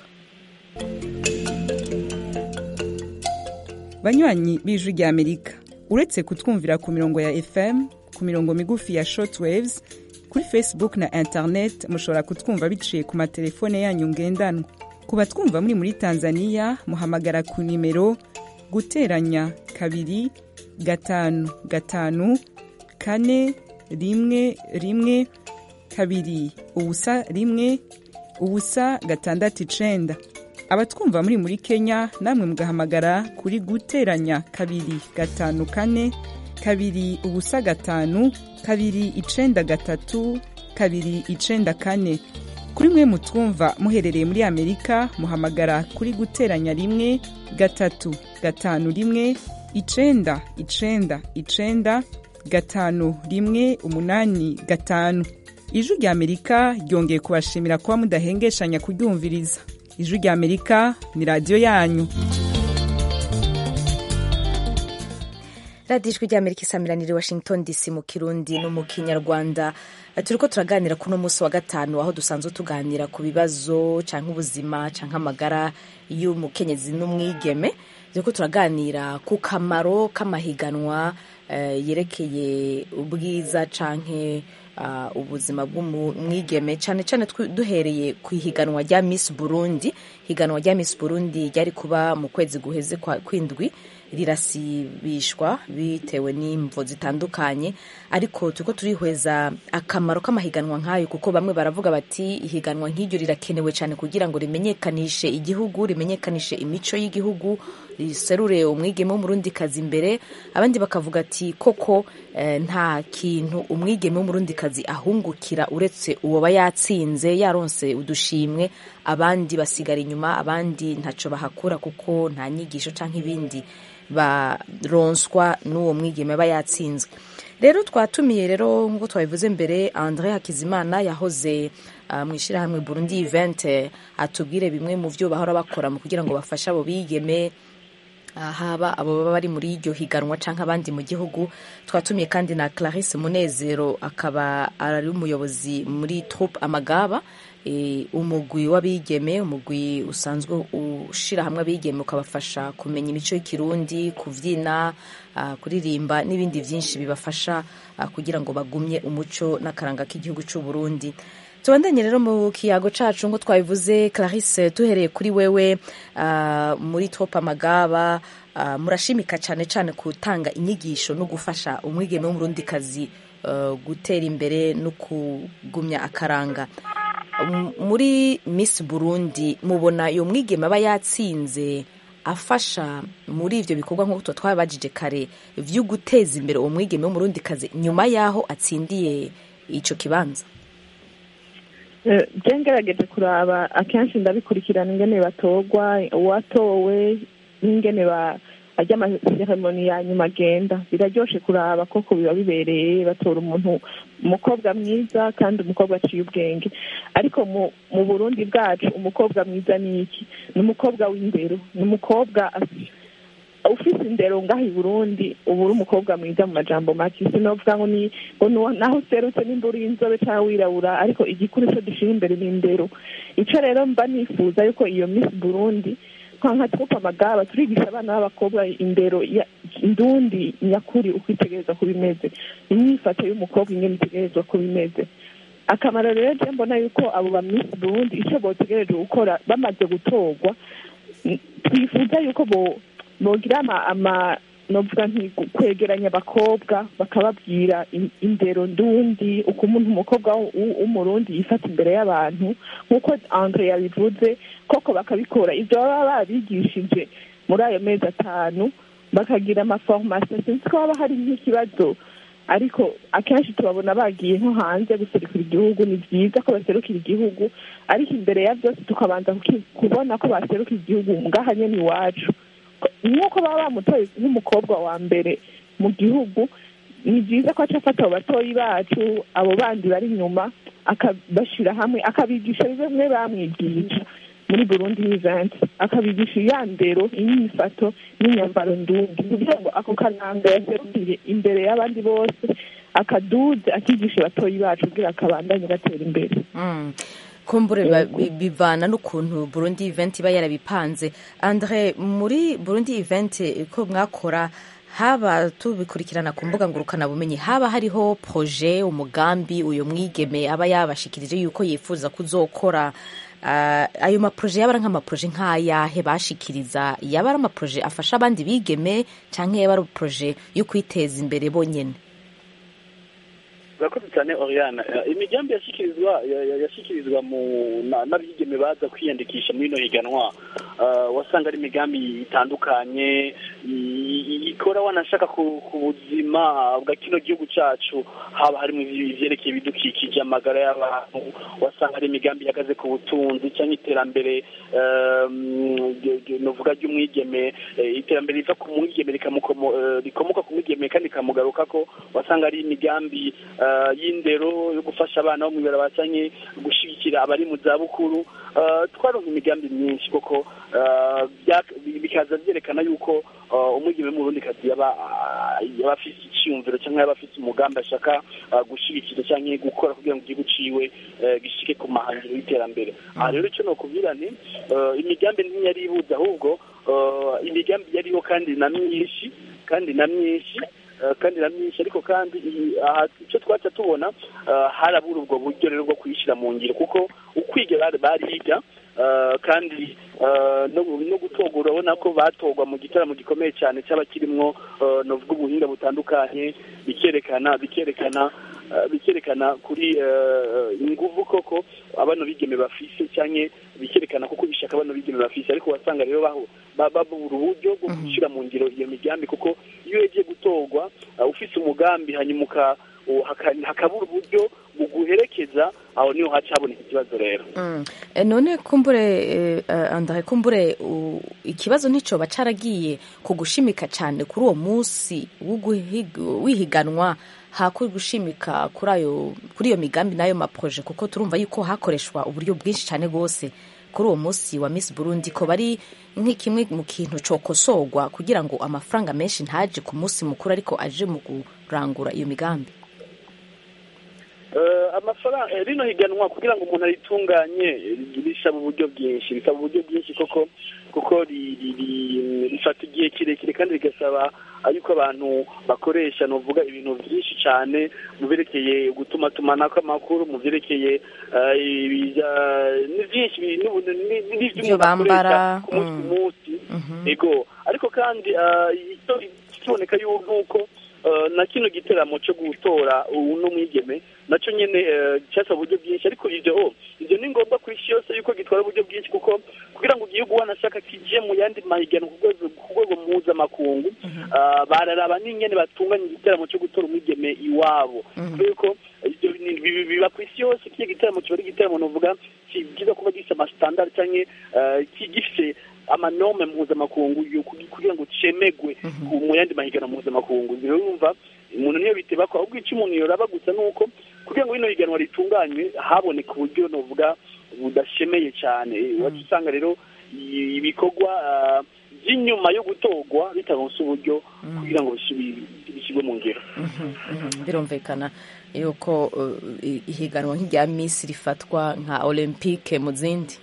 Banywanyi b'Ijwi ry'Amerika, uretse kutwumvira ku mirongo ya FM, ku mirongo migufi ya shortwaves, kuri Facebook na internet mushobora kutwumva biciye ku matelefone yanyu ngendanwa. Ku batwumva muri Tanzania, muhamagara ku nimero guteranya 2 5 5 4 1 1 2 ubusa 1 ubusa 6 Abatwumva muri Kenya namwe mugahamagara kuri guteranya 2 5 4 2 ubusa 5 2 9 3 2 9 4. Kuri mwe mutwumva muherereye muri Amerika, muhamagara kuri guteranya 1 3 5 1 9 9 9 5 1 8 5. Ijwi ry'Amerika ryongeye kubashimira kuba mudahengeshanya kuryumviriza. Ijwi ry'Amerika ni radio yanyu. Radio Ijwi ry'Amerika isamiranira Washington DC mu Kirundi no mu Kinyarwanda. Turiko turaganira kuno munsi wa 5 aho dusanzwe tuganira ku bibazo canke ubuzima canke amagara y'umukenyezi n'umwigeme. Turiko turaganira ku kamaro k'amahiganwa yerekeye ubwiza canke ubuzima bw'umwigeme, cyane cyane duhereye ku higanwa rya Miss Burundi. Higanwa rya Miss Burundi ryari kuba mu kwezi guheze kw'indwi, rirasibishwa bitewe n'imvo zitandukanye, ariko tuko turihweza akamaro k'amahiganwa nk'ayo, kuko bamwe baravuga bati ihiganwa nk'iryo rirakenewe cyane kugira ngo rimenyekanishe igihugu, rimenyekanishe imico y'igihugu, riserure umwigeme w'umurundikazi imbere. Abandi bakavuga ati koko nta kintu umwigeme w'umurundikazi ahungukira uretse uwo bayatsinze yaronse udushimwe, abandi basigara inyuma, abandi ntaco bahakura kuko nta nyigisho canke ibindi baronswa n'uwo mwigeme bayatsinzwe. rero twatumiye rero nk'uko twabivuze mbere Andre Hakizimana yahoze mu ishyirahamwe Burundi Event atubwire bimwe mu byo bahora bakora mu kugira ngo bafashe abo bigeme haba abo baba bari muri iryo higanwa canke abandi mu gihugu. Twatumiye kandi na Clarisse Munezero akaba ari umuyobozi muri Troupe Amagaba, umugwi w'abigeme, umugwi usanzwe ushira hamwe abigeme ukabafasha kumenya imico y'ikirundi, kuvyina, kuririmba n'ibindi vyinshi bibafasha kugira ngo bagumye umuco n'akaranga k'igihugu c'u Burundi. Tubandanye rero mu kiyago cacu ngo twabivuze. Clarisse, tuhereye kuri wewe muri Troupe Amagaba, murashimika cane cane gutanga inyigisho no gufasha umwigeme w'umurundikazi gutera imbere no kugumya akaranga. Muri Miss Burundi mubona iyo mwigeme aba yatsinze afasha muri ivyo bikorwa nk'uko twabajije kare vyo guteza imbere uwo mwigeme w'umurundikazi nyuma yaho atsindiye ico kibanza? Ngerageje kuraba akenshi ndabikurikirana ingene batogwa, uwatowe n'ingene ajya amaseremoni ya nyuma agenda. Biraryoshe kuraba koko biba bibereye, batora umuntu umukobwa mwiza kandi umukobwa aciye ubwenge. Ariko mu Burundi bwacu umukobwa mwiza ni iki? Ni umukobwa w'indero, ni umukobwa ufise indero ngaho i Burundi ubu uri umukobwa mwiza mu majambo make. Sinovuga ngo naho userutse nimba uri inzobe cyangwa wirabura, ariko igikuru cyo dushira imbere ni indero. Ico rero mba nifuza yuko iyo Miss Burundi nka Troupe Amagaba turigisha abana b'abakobwa indero indundi nyakuri uko itegerezwa kuba imeze, imyifato y'umukobwa ingene itegerezwa kuba imeze. Akamaro rero je mbona yuko abo ba Miss Burundi ico botegereje gukora bamaze gutorwa, twifuza yuko bogira novuga kwegeranya abakobwa bakababwira indero ndundi, uko umuntu umukobwa w'umurundi yifata imbere y'abantu nk'uko Andre yabivuze, koko bakabikora ivyo baba babigishije muri ayo mezi 5, bakagira amaformation. Sinzi ko haba hari nk'ikibazo, ariko akenshi tubabona bagiye nko hanze guserukira igihugu. Ni vyiza ko baserukira igihugu, ariko imbere ya byose tukabanza kubona ko baserukira igihugu ngaha nyene iwacu. Nk'uko baba bamutoye nk'umukobwa wa mbere mu gihugu, ni byiza ko aca afata abo batoyi bacu, abo bandi bari inyuma, akabashira hamwe, akabigisha bimwe bamwigisha muri Burundi Event, akabigisha iyandero, inyifato n'inyambaro ndundi, kugira ngo ako kananga yaserukire imbere y'abandi bose, akaduze akigisha abatoyi bacu kugira akabandanye gatera imbere. Kumbure bivana n'ukuntu Burundi Event iba yarabipanze. Andre, muri Burundi Event ko mwakora, haba tubikurikirana ku mbuga ngurukana bumenyi, haba hariho projet, umugambi uyo mwigeme aba yabashikirije yuko yifuza kuzokora, ayo maprojet yaba nk'amaprojet nk'ayahe bashikiriza? Yaba ari amaprojet afasha abandi bigeme canke yaba ari projet yo kwiteza imbere bonyene? Urakoze cyane Oriana. Imigambi yashikirizwa n'abigeme baza kwiyandikisha muri ino higanwa, wasanga ari imigambi itandukanye ikora wanashaka ku buzima bwa kino gihugu cacu, haba harimo ivyerekeye ibidukikije, amagara y'abantu, wasanga ari imigambi ihagaze ku butunzi cyangwa iterambere novuga ry'umwigeme, iterambere riva ku mwigeme rikomoka ku mwigeme kandi kamugarukako. Wasanga ari imigambi y'indero yo gufasha abana bo mwibara bacanye gushigikira abari mu zabukuru. Twaronka imigambi myinshi koko, bikaza byerekana yuko umwigeme mu Burundi kazi yaba afise icyumviro cyangwa yaba afise umugambi ashaka gushigikira cyangwa gukora kugira ngo igihugu ciwe gishike ku mahangiro y'iterambere. Aha rero icyo nokubwira ni imigambi ntiyari ibuza, ahubwo imigambi yariho kandi na myinshi ariko kandi icyo twaca tubona harabura ubwo buryo rero bwo kuyishyira mu ngiro, kuko ukwiga bariga kandi no gutogura, urabona ko batogwa mu gitaramo gikomeye cyane cyaba kirimwo novuga ubuhinga butandukanye, bikerekana kuri inguvu koko abana bigeme bafise, cyane bikerekana kuko bishaka abana bigeme bafise. Ariko wasanga rero babura uburyo bwo gushyira mu ngiro iyo migambi, kuko iyo ugiye gutogwa ufise umugambi hanyuma hakabura uburyo buguherekeza, aho niho haca haboneka ikibazo rero. None kumbure Andre, kumbure ikibazo nico bacaragiye kugushimika cyane kuri uwo munsi w'ihiganwa, hakwiye gushimika kuri iyo migambi n'ayo maproje, kuko turumva yuko hakoreshwa uburyo bwinshi cyane rwose kuri uwo munsi wa Miss Burundi, ko bari nk'ikimwe mu kintu cokosorwa kugira ngo amafaranga menshi ntaje ku munsi mukuru ariko aje mu kurangura iyo migambi. Amafaranga rino higanwa kugira ngo umuntu aritunganye bisaba uburyo bwinshi kuko rifata igihe kirekire kandi rigasaba yuko abantu bakoresha novuga ibintu byinshi cyane mu byerekeye gutuma tumanako amakuru, mu byerekeye byinshi n'ibyo bambara ku munsi ego. Ariko kandi kiboneka yuko na kino giteramo cyo gutora uno mwigeme nacyo nyene cyasaba uburyo bwinshi, ariko ivyo ni ngombwa kuri isi yose yuko gitwara uburyo bwinshi, kuko kugira ngo igihugu wanashaka kije mu yandi mahiganwa ku rwego mpuzamakungu bararaba n'ingene batunganya igiteramo cyo gutora umwigeme iwabo, kuko biba ku isi yose. Kiyo giteramo kiba ari igiteramo novuga kiza kuba gifite amastandard canke gifite amanome mpuzamakungu kugira ngo cemegwe mu yandi mahiganwa mpuzamakungu. Rero urumva umuntu niyo biteba ko ahubwo icyo umuntu yoraba gusa nuko kugira ngo bino higanwa ritunganywe haboneka uburyo novuga budashemeye cyane. Wacu usanga rero ibikorwa by'inyuma yo gutorwa bitaronse uburyo kugira ngo bishyirwe mu ngiro. Birumvikana yuko ihiganwa nk'irya Miss rifatwa nka Olympique mu zindi.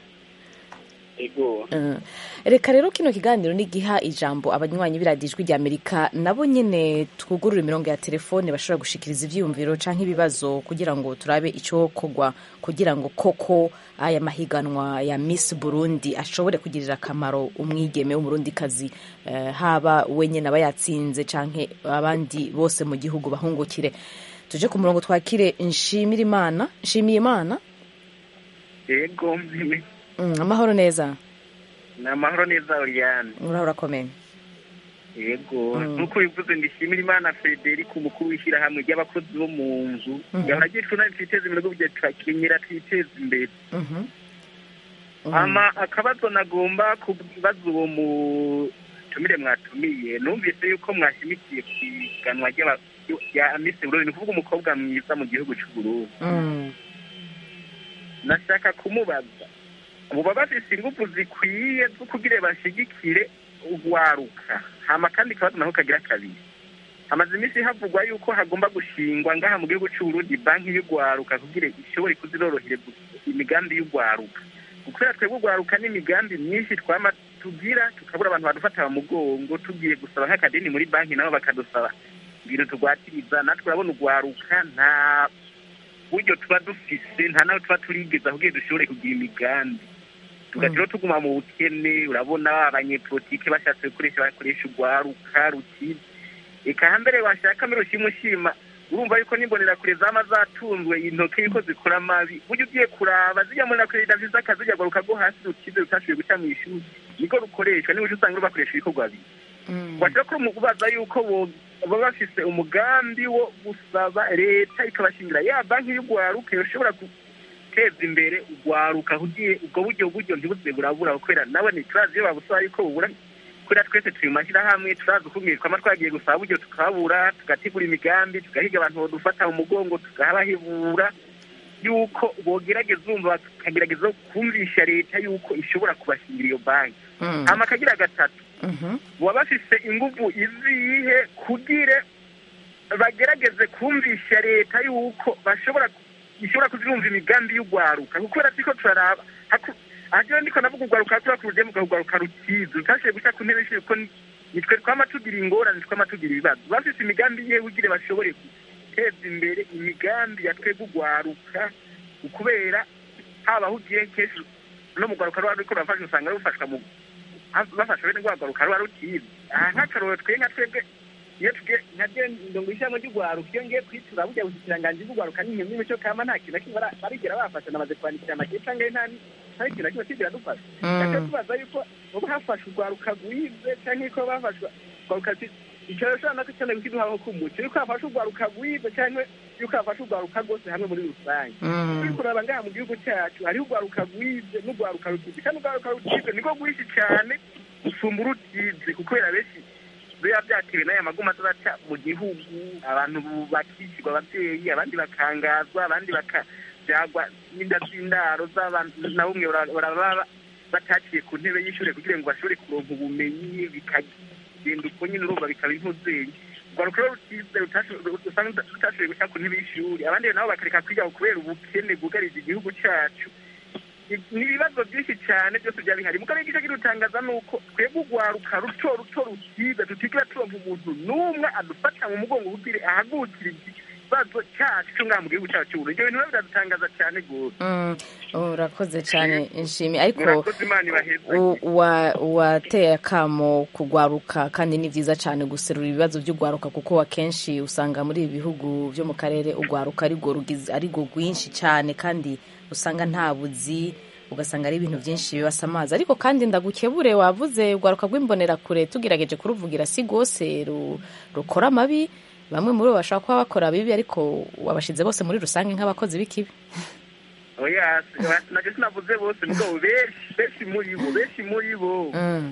Reka rero kino kiganiro nigiha ijambo abanywanyi biradijwe rya Amerika, nabo nyene twugurura imirongo ya telefone bashobora gushikiriza ivyumviro canke ibibazo kugira ngo turabe ico kogwa kugira ngo koko aya mahiganwa ya Miss Burundi ashobore kugirira akamaro umwigeme w'umurundikazi, haba wenyene abayatsinze canke abandi bose mu gihugu bahungukire. Tuje ku murongo twakire Nshimiyimana. Yego. Amahoro neza. Namahoro neza Oriane. Urakomeye. Yego. Nuko bivuze ndishimira Imana Frederic umukuru w'ishyirahamwe ry'abakozi bo mu nzu. Yabagiye twiteze imbere byo twakenyera twiteze imbere. Akabazo nagomba kubaza uwo mu tumire mwatumiye, numvise yuko mwashimikiye kuganwa ya Miss Burundi, kuvuga umukobwa mwiza mu gihugu cy'u Burundi. Nashaka kumubaza ubu bafise ingufu zikwiye zo kugira bashigikire ugwaruka. Hama kandi kabazo naho kagira kabiri, hamaze iminsi havugwa yuko hagomba gushingwa ngaha mu gihugu cy'u Burundi banki y'ugwaruka kugira ishobore kuzirorohere imigambi y'ugwaruka, kuko twebwe ugwaruka n'imigambi myinshi twama tugira tukabura abantu badufata mu mugongo tugiye gusaba nk'akadeni muri banki nabo bakadusaba ibintu tugwatiriza. natwe urabona ugwaruka nta buryo tuba dufise, nta nawe tuba turigeza kugira dushobore kugira imigambi, tugatiro tuguma mu bukene. Urabona abanyepolitike bashatse bakoresha ugwaruka rukiza, eka hambere washaka mbere ushima urumva yuko nimbonera kure zama zatunzwe intoke yuko zikora mabi. Buryo ugiye kuraba zijya muri nakure David akazi ujya garuka go hasi rukize utashoboye guca mu ishuri niko rukoreshwa, niba usanga bakoresha ibikorwa bibi. Washaka ko mukubaza yuko baba bafise umugambi wo gusaba leta ikabashingira ya banki y'ugwaruka yoshobora guteza imbere ugwaruka kugiye ubwo buryo ntibuze burabura, kubera nawe ni turazi iyo babusaba yuko bubura, kubera twese turi mashyira hamwe turazi ukumwirwa ama twagiye gusaba buryo tukabura, tugategura imigambi, tugahiga abantu bodufata mu mugongo, tugahabahibura yuko bogerageza umva bakagerageza kumvisha leta yuko ishobora kubashingira iyo banki. Hama kagira gatatu, baba bafise ingufu izihe kugira bagerageze kumvisha leta yuko ishobora kuzirumva imigambi y'ugwaruka, kuko ratiko turaraba aje ndiko navuga ugwaruka kuri kuruje mu gwaruka rukiza utashe guca ku ntebe shi ko nitwe twama tugira ingorane, twama tugira ibibazo. Bafise imigambi ye ugire bashobore guteza imbere imigambi ya twebwe ugwaruka, ukubera haba hugiye kesho no mu gwaruka rwa riko rafasha usanga rufashwa mu bafasha bene gwaruka rwa rukiza. Nk'akaroro twebwe iyo tuge nkaje ndongo ishamo ry'ugwaruka iyo ngiye kwitura burya busiranganje bw'ugwaruka n'inyuma y'icyo kama nta kintu kimwe barigira bafasha namaze kwandikira amakete canke ntani ikintu kimwe kigira dufasha. Kandi tubaza yuko ubu hafasha ugwaruka gwize canke ko bafashwa gwaruka icyo rero nako cyane kiduhaho kumuco yuko hafasha ugwaruka gwize canke yuko hafasha ugwaruka gose hamwe muri rusange. Turi kuraba ngaha mu gihugu cyacu hari ugwaruka gwize n'ugwaruka rukize, kandi ugwaruka rukize niko gwishi cyane usumba urutize, kuko era benshi biba byatewe n'aya maguma azaca mu gihugu, abantu bakishyurwa ababyeyi, abandi bakangazwa, abandi bakajagwa n'inda z'indaro z'abantu na bumwe baraba bataciye ku ntebe y'ishuri kugira ngo bashobore kuronka ubumenyi, bikagenda uko nyine urumva bikaba intuzenyi. Urwaruka rero rutashoboye guca ku ntebe y'ishuri, abandi nabo bakareka kwiga kubera ubukene bwugarije igihugu cyacu. Ni ibibazo byinshi cyane byose byaba bihari. Mugabo igice kirutangaza ni uko twebwe urwaruka ruto rukiga tutigira turonka umuntu n'umwe adufata mu mugongo kugira ahagurukire ikibazo cyacu cyo ngaha mu gihugu cyacu. Ibyo bintu biradutangaza cyane gose. Urakoze cyane nshimi, ariko wateye akamo kugwaruka kandi ni byiza cyane guserura ibibazo by'ugwaruka, kuko akenshi usanga muri ibi bihugu byo mu karere ugwaruka arigo rwinshi cyane kandi usanga nta buzi, ugasanga ari ibintu byinshi bibasa amazi. Ariko kandi ndagukebure, wavuze ugwaruka rw'imbonerakure, tugerageje kuruvugira si rwose rukora amabi. Bamwe muri bo bashobora kuba bakora bibi, ariko wabashize bose muri rusange nk'abakozi b'ikibi. Oya, nabyo sinavuze bose, mugabo benshi muri bo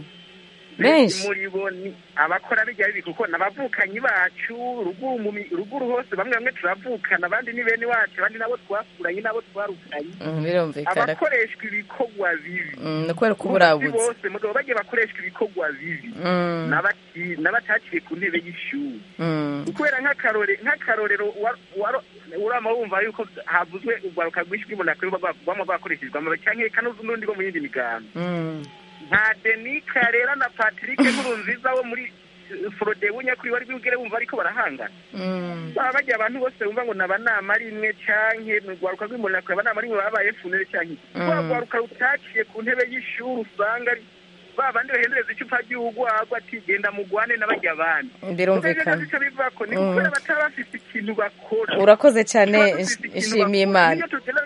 ni abakora bijya bibi, kuko nabavukanyi bacu ruguru hose, bamwe turavukana, abandi ni bene wacu, abandi nabo twakuranye, nabo twarukanye. Birumvikana abakoreshwa ibikorwa bibi no kubera kuburabuze bose, mugabo bagiye bakoreshwa ibikorwa bibi n'abataciye ku ntebe y'ishuri. Kubera nk'akarorero urama wumva yuko havuzwe urwaruka rwinshi rw'imbonerakure baba bakoreshejwe amabi, cyangwa n'undi bo mu yindi migambi nka Denis Karera na Patrick Nkurunziza wo muri Frode Bunyakuri bari bwigere bumva ariko barahangana. Baba bagiye abantu bose bumva ngo nabanama ari imwe canke n'urwaruka rw'imbonerakure abanama ari imwe babaye funere canke urwaruka rutaciye ku ntebe y'ishuri, usanga ari babandi bahendereza icupa ry'ugu agwa ati genda mugwane n'abajya abandi. Birumvikana icyo bivako ni kubera bataba bafite ikintu bakora. Urakoze cyane nshimiye Imana.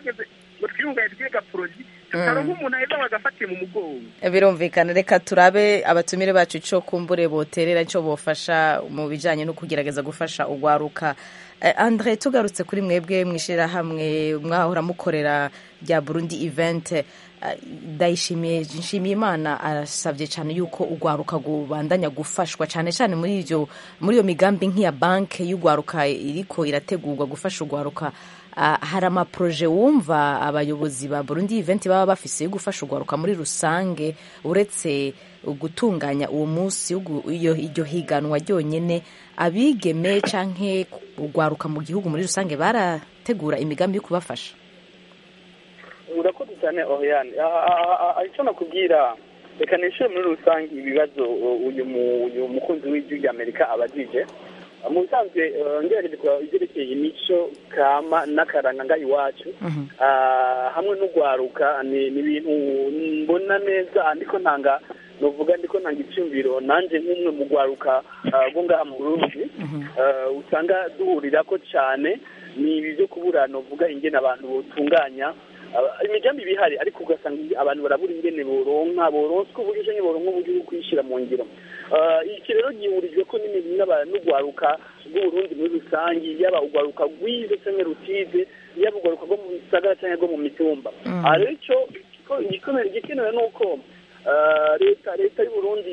Birumvikana, reka turabe abatumire bacu ico kumbure boterera ico bofasha mu bijanye no kugerageza gufasha ugwaruka. Andre, tugarutse kuri mwebwe mwishira hamwe mwahora mukorera rya Burundi event, ndayishimiye Imana arasabye cyane yuko ugwaruka gubandanya gufashwa cyane cyane muri iyo migambi nk'iya banke y'ugwaruka iriko irategurwa gufasha ugwaruka. Hari amaproje wumva abayobozi ba Burundi event baba bafise yo gufasha ugwaruka muri rusange, uretse gutunganya uwo munsi iryo higanwa ryonyene, abigeme canke ugwaruka mu gihugu muri rusange barategura imigambi yo kubafasha? Urakoze cyane Oriane. Icyo nakubwira, reka nishure muri rusange ibibazo uyu mukunzi w'ijwi ry'Amerika abajije. Mu bisanzwe ngerageje kuraba ibyerekeye imico kama n'akaranga nga iwacu, hamwe n'ugwaruka ni ibintu mbona neza, ndiko ntanga icyumviro nanje nk'umwe mu gwaruka bwo ngaha mu Burundi, usanga duhurirako cyane. Ni ibi byo kubura novuga ingene abantu botunganya imigambi bihari, ariko ugasanga abantu barabura ingene boronswa uburyo canke boronka uburyo bwo kwishyira mu ngiro. Iki rero gihurijwe ko n'ugwaruka rw'Uburundi muri rusange, yaba ugwaruka rwize canke rutize, yaba ugwaruka rwo mu bisagara canke rwo mu mitumba. Rero igikenewe ni uko leta y'Uburundi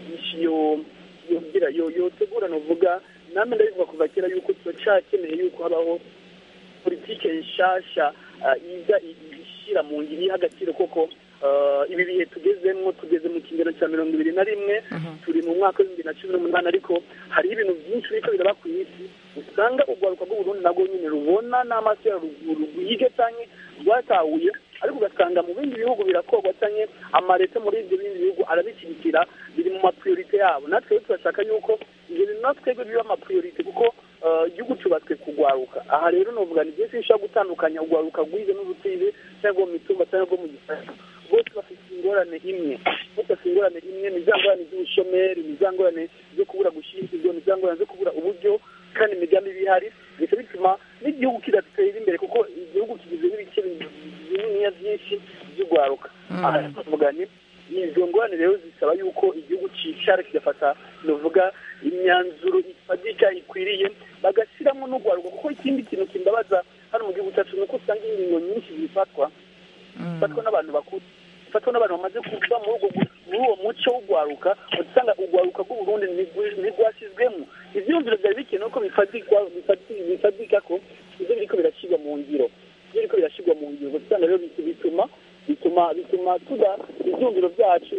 yotegura novuga, namwe ndabivuga kuva kera yuko turacakeneye yuko habaho politike nshasha iza ishyira mu ngiro iha agaciro koko ibi bihe tugeze mu kingero cya 2021, turi mu mwaka w'2018, ariko hari ibintu byinshi biriko biraba ku isi usanga urwaruka rw'Uburundi nabwo nyine rubona n'amaso ya rwige canke rwatahuye, ariko ugasanga mu bindi bihugu birakorwa canke amaleta muri ibyo bindi bihugu arabishyigikira, biri mu mapriorite yabo. Natwe turashaka yuko ibyo bintu natwe biba amapriorite, kuko igihugu cyubatswe kugwaruka. Aha rero novuga ni byinshi bishobora gutandukanya ugwaruka rwize n'ubutize cyangwa mu mitumba cyangwa mu gisagara, bose bafite ingorane imwe. Ni za ngorane z'ubushomeri, ni za ngorane zo kubura gushyigikirwa, ni za ngorane zo kubura uburyo, kandi imigambi bihari bica bituma n'igihugu kidatera imbere, kuko igihugu kigizwe n'ibice bininiya byinshi by'ugwaruka. Aha tuvuga ni izo ngorane rero zisaba yuko igihugu cicara kigafata novuga imyanzuro ifadika ikwiriye, bagashyiramo n'ugwaruka, kuko ikindi kintu kimbabaza hano mu gihugu cyacu nuko usanga ingingo nyinshi zifatwa n'abantu bakuru, gifatwa n'abantu bamaze kuva muri uwo muco w'ugwaruka usanga ugwaruka bw'uburundi ntigwashyizwemo ivyumviro vyari bikenewe ko bifatika ko ivyo biriko birashyirwa mu ngiro usanga rero bituma tuba ivyumviro vyacu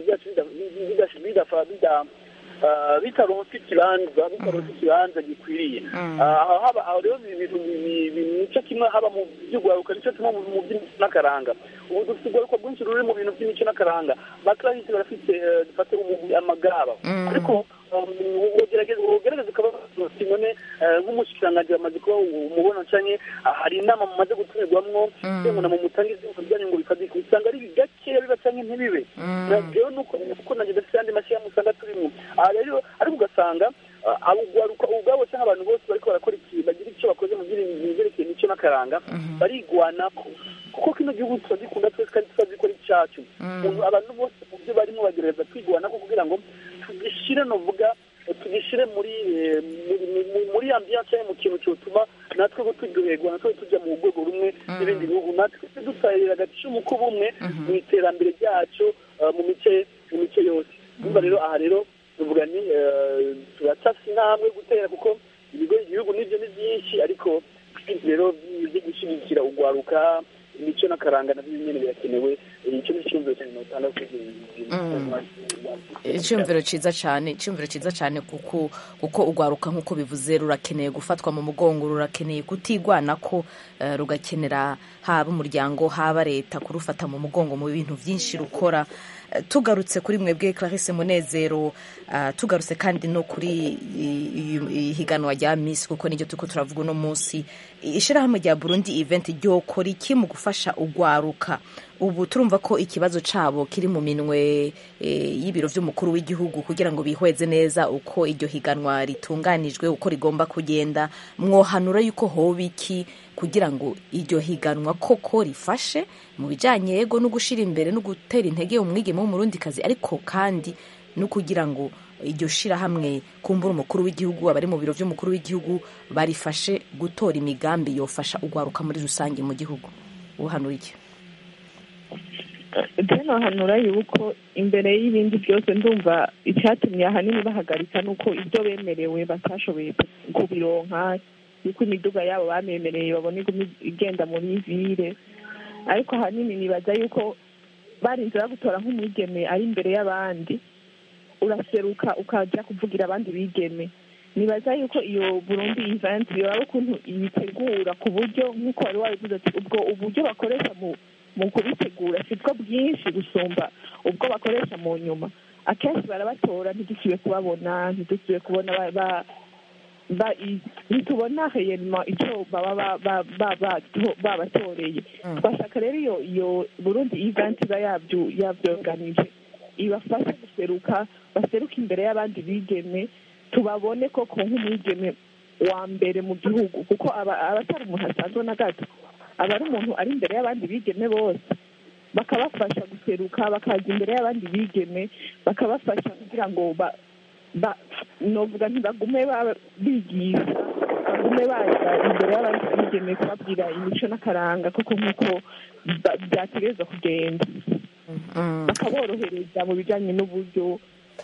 bitaronse ikibanza gikwiriye aho rero nico kimwe haba mu vy'ugwaruka nico kimwe mu by'imico n'akaranga ubu dufite ugwaruka bwinshi ruri mu bintu by'imico n'akaranga baklahisi barafite dufate amagaba ariko ugerageza ukaba none nk'umushikiranganji bamaze kuba umubona canke hari inama mumaze gutumirwamwo ngo namumutange ivyumva byanyu ngo bifadike usanga ari gakeya biba canke ntibibe rero nuko nanjye dafite andi mashyirahamwe usanga turimo rero ariko ugasanga abugwaruka ubwabo cyangwa abantu bose bariko barakora ikintu bagira icyo bakoze mu byerekeye n'icyo n'akaranga barigwanako kuko kino gihugu turagikunda twese kandi turazikora icacu abantu bose mu byo barimo bagerageza kwigwanako kugira ngo tugishire tugishyire muri ambiance mu kintu cyotuma natwe turyoherwa natwe tujya mu rwego rumwe n'ibindi bihugu natwe dutahirira agacumu k'ubumwe mu iterambere ryacu mu mice yose niba rero aha rero tuvuga ni turacafise intambwe gutera kuko ibihugu nivyo ni byinshi ariko rero byo gushyigikira ugwaruka imico n'akaranga navyo nyene birakenewe icyo ni icyumviro cyane notanga icyumviro ciza cyane kuko ugwaruka nk'uko bivuze rurakeneye gufatwa mu mugongo rurakeneye kutigwana ko rugakenera haba umuryango haba leta kurufata mu mugongo mu bintu byinshi rukora tugarutse kuri mwebwe Clarisse Munezero tugarutse kandi no kuri ihiganwa rya Miss kuko niryo tuko turavuga uno munsi ishirahamwe rya Burundi Event ryokora iki mu gufasha ugwaruka ubu turumva ko ikibazo cabo kiri mu minwe y'ibiro vy'umukuru w'igihugu kugira ngo bihweze neza uko iryo higanwa ritunganijwe uko rigomba kugenda mwohanura yuko hoba iki kugira ngo iryo higanwa koko rifashe mu bijanye yego no gushira imbere no gutera intege umwigeme w'umurundikazi ariko kandi no kugira ngo iryo shirahamwe kumbura umukuru w'igihugu abari mu biro vy'umukuru w'igihugu barifashe gutora imigambi yofasha ugwaruka muri rusange mu gihugu uhanura iki Deno hanura yuko imbere y'ibindi byose ndumva icyatumye ahanini bahagarika nuko ibyo bemerewe batashoboye kubironka yuko imiduga yabo bamemereye babone igenda muri ville ariko ahanini nibaza yuko barinze bagutora nk'umwigeme ari imbere y'abandi uraseruka ukaja kuvugira abandi bigeme nibaza yuko iyo Burundi Event yoraba ukuntu ibitegura ku buryo nk'uko wari wabivuze ati ubwo uburyo bakoresha mu kubitegura sibwo bwinshi gusumba ubwo bakoresha mu nyuma akenshi barabatora ntidusubiye kubabona ntidusubiye kubona ntitubona heyema icyo baba babatoreye twashaka rero iyo Burundi Event iba yabyorganije ibafasha guseruka baseruka imbere y'abandi bigeme tubabone koko nk'umwigeme wa mbere mu gihugu kuko aba atari umuntu asanzwe na gato aba ari umuntu ari imbere y'abandi bigeme bose bakabafasha guseruka bakaza imbere y'abandi bigeme bakabafasha kugira ngo novuga ntibagume bigisha bagume baza imbere y'abandi bigeme kubabwira imico n'akaranga koko nk'uko byategerezwa kugenda bakaborohereza mu bijyanye n'uburyo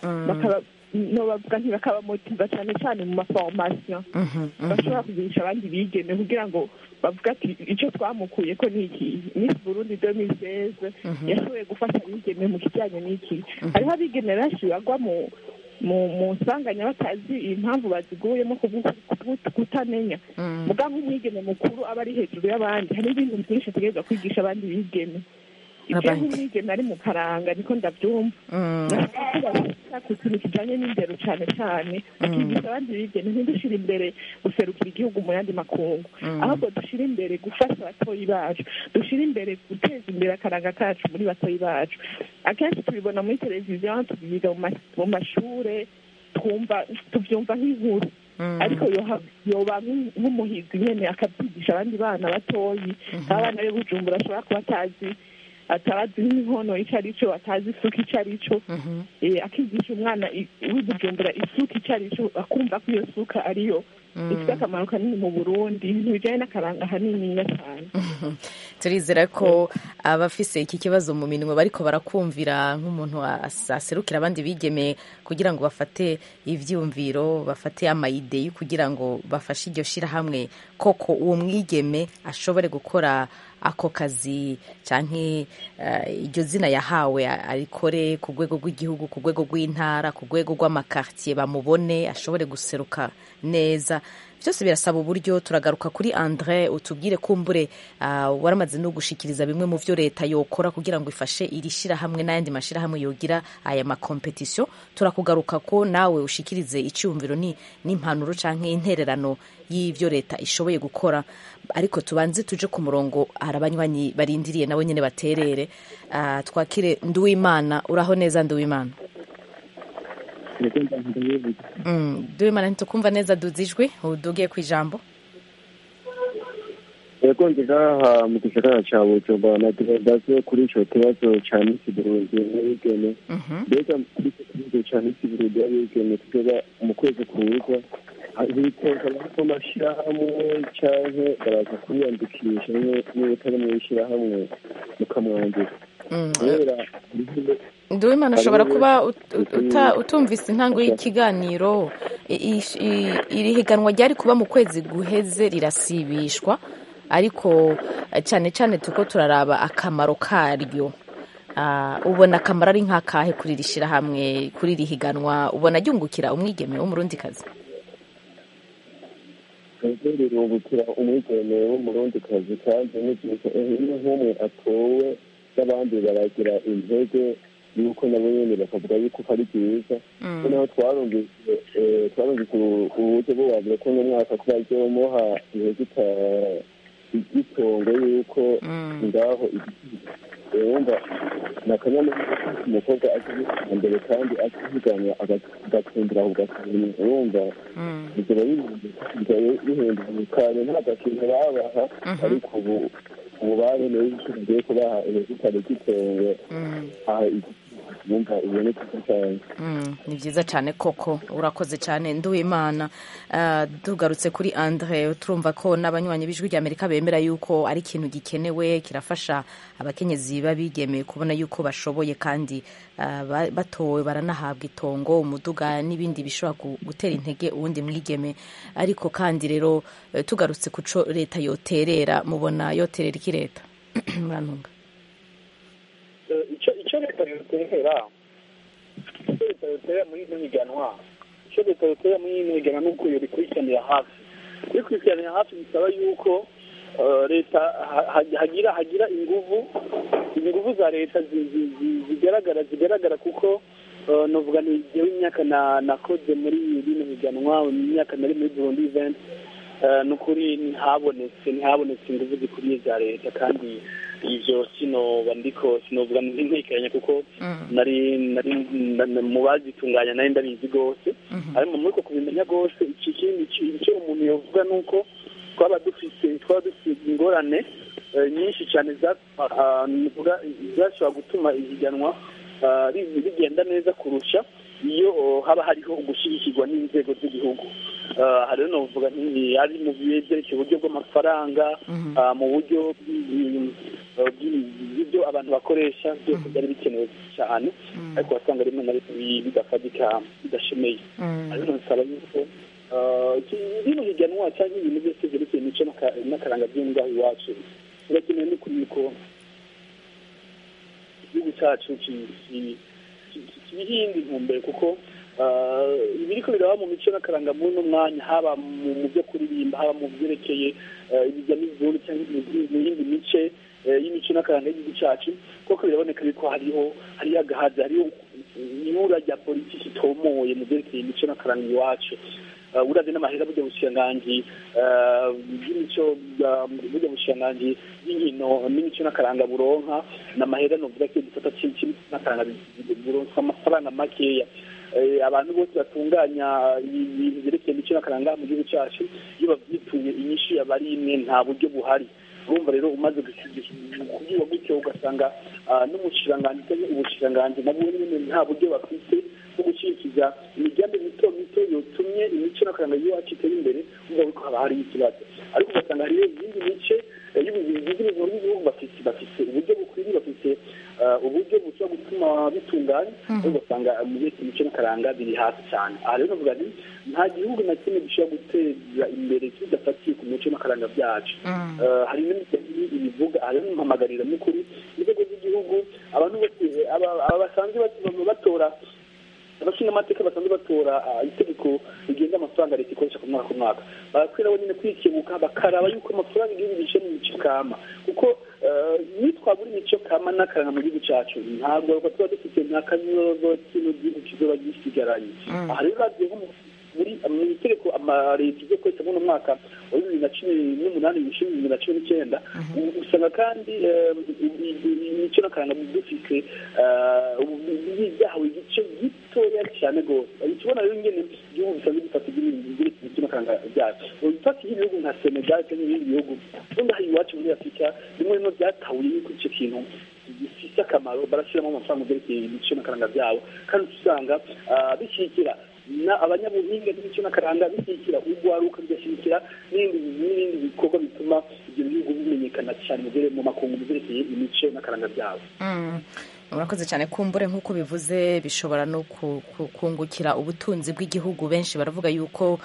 bavuga ntibakabamotiva cyane cyane mu maforomasiyo bashobora kugirisha abandi bigeme kugira ngo bavuga ati icyo twamukuye ko ni iki Miss Burundi 2016 yashoboye gufasha abigeme mu kijyanye n'iki hariho abigeme benshi bagwa mu nsanganya batazi impamvu baziguyemo kutamenya muga nk'umwigeme mukuru aba ari hejuru y'abandi hari ibintu byinshi tugereza kwigisha abandi bigeme ibyo nk'umwigeme ari mu karanga niko ndabyumva ku kintu kijyanye n'indero cyane cyane bakigisha abandi bigeme ntidushire imbere guserukira igihugu mu yandi makungu ahubwo dushire imbere gufasha abatoyi bacu dushire imbere guteza imbere akaranga kacu muri batoyi bacu akenshi tubibona muri televiziyo tubiga mu mashure tubyumva nk'inkuru ariko yoba nk'umuhizi nyene akabyigisha abandi bana batoyi abana be Bujumbura ashobora kuba atazi atazi n'inkono icyo ari cyo, atazi isuka icyo ari cyo, akigisha umwana w'Ibujumbura isuka icyo ari cyo, akumva ko iyo suka ariyo ifite akamaro kanini mu Burundi, ibintu bijyanye n'akaranga hanini cyane. Turizera ko abafise iki kibazo mu minwe bariko barakumvira nk'umuntu aserukira abandi bigeme kugira ngo bafate ivyumviro, bafate amayide kugira ngo bafashe iryo shirahamwe koko uwo mwigeme ashobore gukora ako kazi canke iryo zina yahawe arikore ku rwego rw'igihugu, ku rwego rw'intara, ku rwego rw'amakartier, bamubone ashobore guseruka neza. Byose birasaba uburyo. Turagaruka kuri Andre, utubwire kumbure waramaze no gushikiriza bimwe mu byo leta yokora kugira ngo ifashe iri shirahamwe n'ayandi mashirahamwe yogira aya makompetisiyo. Turakugaruka ko nawe ushikirize icyumviro n'impanuro canke intererano y'ivyo leta ishoboye gukora, ariko tubanze tuje ku murongo. Hari abanywanyi barindiriye nabo nyene baterere. Twakire Nduwimana. Uraho neza Nduwimana? Nduwimana ntitukumva neza, duzijwe udugiye ku ijambo. Yego ngaha mu gisagara ca Bujumbura nagize kuri ico kibazo ca Miss Burundi n'ibigeme. Mbega kuri ico kibazo ca Miss Burundi n'ibigeme tugera mu kwezi kuza, hiteka ko mashirahamwe canke baraza kwiyandikisha n'ubutari mu ishirahamwe mukamwandika. Nduwimana ashobora kuba utumvise intango y'ikiganiro. Iri higanwa ryari kuba mu kwezi guheze rirasibishwa, ariko cyane cyane tuko turaraba akamaro karyo. Ubona akamaro ari nk'akahe kuri iri shirahamwe, kuri iri higanwa? Ubona ryungukira umwigeme w'umurundikazi? Rirungukira umwigeme w'umurundikazi kandi nk'umwe atowe n'abandi baragira intege yuko nabo nyene bakavuga yuko ari byiza. Noneho twarungitse uburyo bwo wabure ko mu mwaka kuba ryomuha ihegita igitongo yuko ngaho wumva nakanyamuneza umukobwa azi mbere kandi akihiganwa agatsindira ku gatsindira. Urumva ibyo bihinduye cyane, nta gakintu babaha, ariko ubu baboneye yuko bagiye kubaha ihegita ry'itongo. Ni byiza cyane koko, urakoze cyane Nduwimana. Tugarutse kuri Andre, turumva ko n'abanywanyi b'ijwi ry'Amerika bemera yuko ari ikintu gikenewe, kirafasha abakenyezi babigeme kubona yuko bashoboye kandi batowe baranahabwa itongo, umuduga n'ibindi bishobora gutera intege uwundi mwigeme. Ariko kandi rero tugarutse kuco leta yoterera, mubona yoterera iki leta? Murantunga icyo leta yotera muri ino higanwa, icyo leta yotera muri ino higanwa ni uko yorikurikiranira hafi. Kurikurikiranira hafi bisaba yuko leta hagira inguvu za leta zigaragara kuko novuga ni jewe imyaka nakoze muri rino higanwa, imyaka nari muri Burundi event, nukuri ntihabonetse inguvu zikuriye za leta, kandi ivyo sinovuga n'intekeranya kuko nari mu bazitunganya nari ndabizi rwose. ariko muri ko kubimenya rwose icyo umuntu yovuga nuko twaba dufite ingorane nyinshi cyane zashobora gutuma ihiganwa rigenda neza kurusha iyo haba hariho ugushyigikirwa n'inzego z'igihugu. rero novuga ari mu byerekeye uburyo bw'amafaranga, mu buryo bw'ibyo abantu bakoresha, byose byari bikenewe cyane, ariko wasanga rimwe na rimwe bidafadika, bidashemeye. rero nsaba yuko bino higanwa cyangwa ibintu byose byerekeye imico n'akaranga by'ingaho iwacu birakenewe n'ukuri ko igihugu cyacu kibihindi intumbero, kuko ibiriko biraba mu mico n'akaranga muri uno mwanya, haba mu byo kuririmba, haba mu byerekeye ibijya n'izuru cyangwa mu yindi mice y'imico n'akaranga y'igihugu cyacu, kuko biraboneka yuko hariho agahaza, hariho ibura rya politiki itomoye mu byerekeye imico n'akaranga iwacu. Uravye n'amahera burya bushikiranganji bw'imico, burya bushikiranganji bw'inkino n'imico n'akaranga buronka n'amahera novuga ko igisata c'imico n'akaranga buronka amafaranga makeya. Abantu bose batunganya ibintu byerekeye imico n'akaranga mu gihugu cyacu, iyo bavyituye inyishu yaba ari imwe, nta buryo buhari. urumva rero umaze kubyuba gutyo ugasanga n'umushikiranganji cyangwa ubushikiranganji nabwo nyine nta buryo bafite bwo gushyigikira imigambi mito mito yotumye imico n'akaranga y'iwacu itera imbere uvuga ko haba hariho ikibazo ariko ugasanga hariyo izindi mice y'ubuzima bw'igihugu bafite uburyo bukwiriye bafite uburyo bushobora gutuma bitunganya ugasanga imico n'akaranga biri hasi cyane aha rero navuga nti nta gihugu na kimwe gishobora guteza imbere kidafatiye ku mico n'akaranga byacu hari n'imigambi ibivuga hari n'umuhamagarira n'ukuri inzego z'igihugu abantu bose aba basanzwe batora abashinga amateka basanzwe batora itegeko rigenga amafaranga leta ikoresha ku mwaka barakwira nyine kwikebuka bakaraba yuko amafaranga igihugu gishyira mu mico kama kuko nitwabura imico kama n'akaranga mu gihugu cyacu ntabwo tuba dufite n'akazozo kino gihugu kizoba gisigaranye aha rero bagiye nko mu itegeko amaleta izo kwesa muri mwaka wa 2018 bibiri na 19 usanga kandi imico n'akaranga dufite byahawe igice gitoya cyane rwose tubona rero ingene igihugu bisanzwe gifata imico n'akaranga byacu ubifata ibihugu nka Senegal cyangwa ibindi bihugu ubundi aha iwacu muri Afurika bimwe bimwe byatahuye yuko icyo kintu gifite akamaro barashyiramo amafaranga byerekeye imico n'akaranga byabo kandi usanga bishyigikira abanyabuhinga n'imico n'akaranga bishyigikira urwaruka bigashyigikira n'ibindi bikorwa bituma ibyo bihugu bimenyekana cyane mu makungu byerekeye imico n'akaranga byabo. Murakoze cyane kumbure nk'uko bivuze bishobora no kungukira ubutunzi bw'igihugu. Benshi baravuga yuko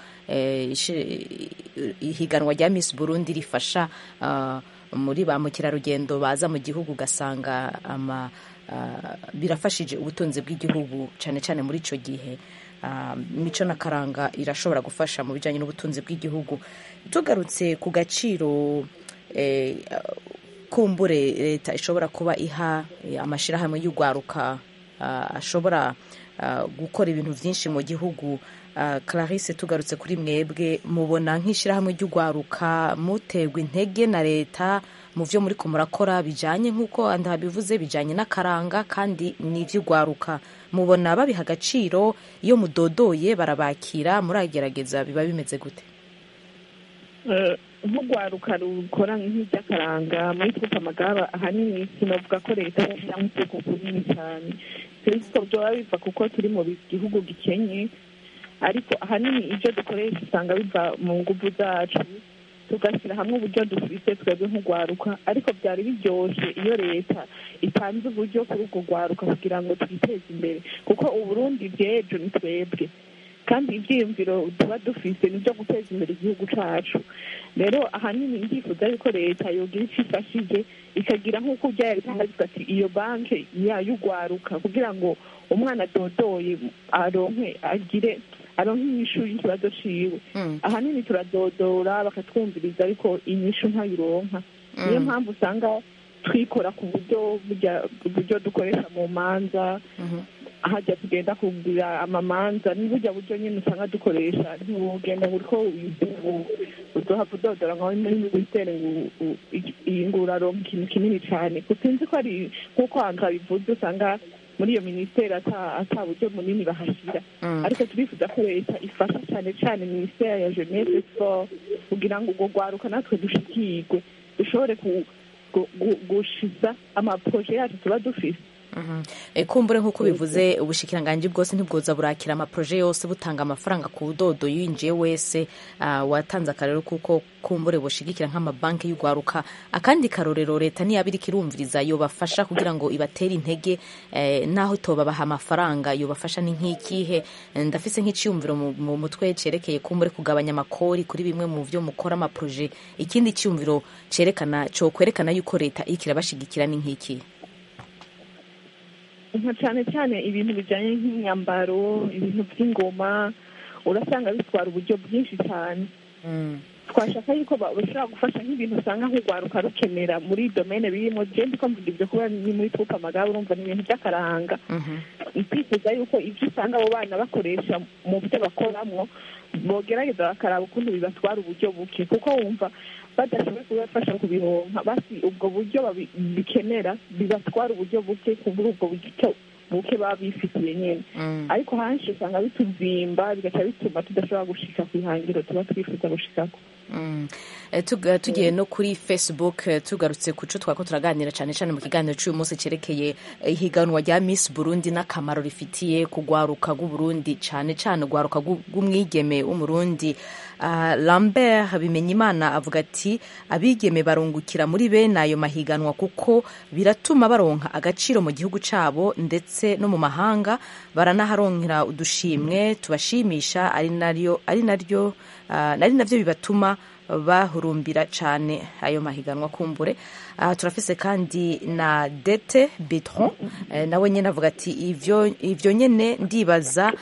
ihiganwa rya Miss Burundi rifasha muri ba mukerarugendo baza mu gihugu ugasanga birafashije ubutunzi bw'igihugu cyane cyane muri icyo gihe. Imico n'akaranga irashobora gufasha mu bijyanye n'ubutunzi bw'igihugu. Tugarutse ku gaciro kumbure leta ishobora kuba iha amashyirahamwe y'urwaruka ashobora gukora ibintu byinshi mu gihugu. Clarisse, tugarutse kuri mwebwe, mubona nk'ishyirahamwe ry'urwaruka muterwa intege na leta mu byo muri ko murakora bijyanye nk'uko ndabivuze bijyanye n'akaranga kandi n'iby'urwaruka, mubona babiha agaciro? Iyo mudodoye barabakira, muragerageza, biba bimeze gute? nk'urwaruka rukora nk'iby'akaranga muri Tutamagara ahanini sinavuga ko leta yashyiramo isoko kunini cyane, ariko byaba biva kuko turi mu gihugu gikenye, ariko ahanini ibyo dukoresha usanga biva mu nguvu zacu tugashyira hamwe uburyo dufite twebwe nk'urwaruka. Ariko byari biryoshye iyo leta itanze uburyo kuri urwo rwaruka kugira ngo twiteze imbere, kuko uburundi bw'ejo ni twebwe kandi ibyiyumviro tuba dufite ni ibyo guteza imbere igihugu cyacu. Rero ahanini ndifuza yuko leta yogira icyo ifashije ikagira nk'uko byari bitangaza ati iyo banki y'urwaruka kugira ngo umwana adodoye aronke inyishu y'ikibazo ciwe. Ahanini turadodora bakatwumviriza ariko inyishu ntayironka. Niyo mpamvu usanga twikora ku buryo dukoresha mu manza, hajya tugenda kugura amamanza ni burya buryo nyine usanga dukoresha. Ntugenda ngo uriko uduha kudodora nkaho muri witere iyi nguraronka ikintu kinini cyane, kuko nzi ko ari nk'uko hantu bivuze usanga muri iyo minisiteri ata buryo munini bahashyira. Ariko turifuza ko leta ifasha cyane cyane minisiteri ya jeunesse sport kugira ngo urwo rwaruka natwe dushikirwe dushobore gushiza amaproje yacu tuba dufise. Kumbure nk'uko bivuze ubushikiranganji bwose ntibwoza burakira amaproje yose butanga amafaranga ku budodo yinjiye wese. Watanze akarero kuko kumbure bushigikira nk'amabanki y'urwaruka. Akandi karorero leta ntiyabiri kirumviriza yobafasha kugira ngo ibatere intege, naho tobabaha amafaranga yobafasha ni nk'ikihe? Ndafise nk'iciyumviro mu mutwe cerekeye kumbure kugabanya amakori kuri bimwe mu byo mukora amaproje. Ikindi ciyumviro kwerekana yuko leta ikira bashigikira ni nk'ikihe? nka cyane cyane ibintu bijyanye nk'imyambaro, ibintu by'ingoma, urasanga bitwara uburyo bwinshi cyane. Twashaka yuko bashobora gufasha nk'ibintu usanga nk'urwaruka rukenera muri domene birimo. Jendi ko mvuga ibyo kuba ni muri Tutamagara urumva ni ibintu by'akaranga. Twifuza yuko ibyo usanga abo bana bakoresha mu byo bakoramo bogerageza bakaraba ukuntu bibatwara uburyo buke, kuko wumva badashoboye kubafasha kubironka, basi ubwo buryo bikenera bibatwara uburyo buke kubura ubwo buryo buke baba bifitiye nyine. Ariko hanshi usanga bituzimba bigaca bituma tudashobora gushika ku ihangiro tuba twifuza gushikako. tugiye no kuri Facebook tugarutse ku cyo twako turaganira cyane cyane mu kiganiro cy'uyu munsi cyerekeye ihiganwa rya Miss Burundi n'akamaro rifitiye kugwaruka rw'Uburundi cyane cyane ugwaruka rw'umwigeme w'umurundi. Lambert Bimenyimana avuga ati abigeme barungukira muri bene ayo mahiganwa kuko biratuma baronka agaciro mu gihugu cyabo ndetse no mu mahanga, baranaharonkera udushimwe tubashimisha ari navyo bibatuma bahurumbira cyane ayo mahiganwa kumbure. Turafise kandi na Dete Betron nawe nyene avuga ati ivyo nyene ndibaza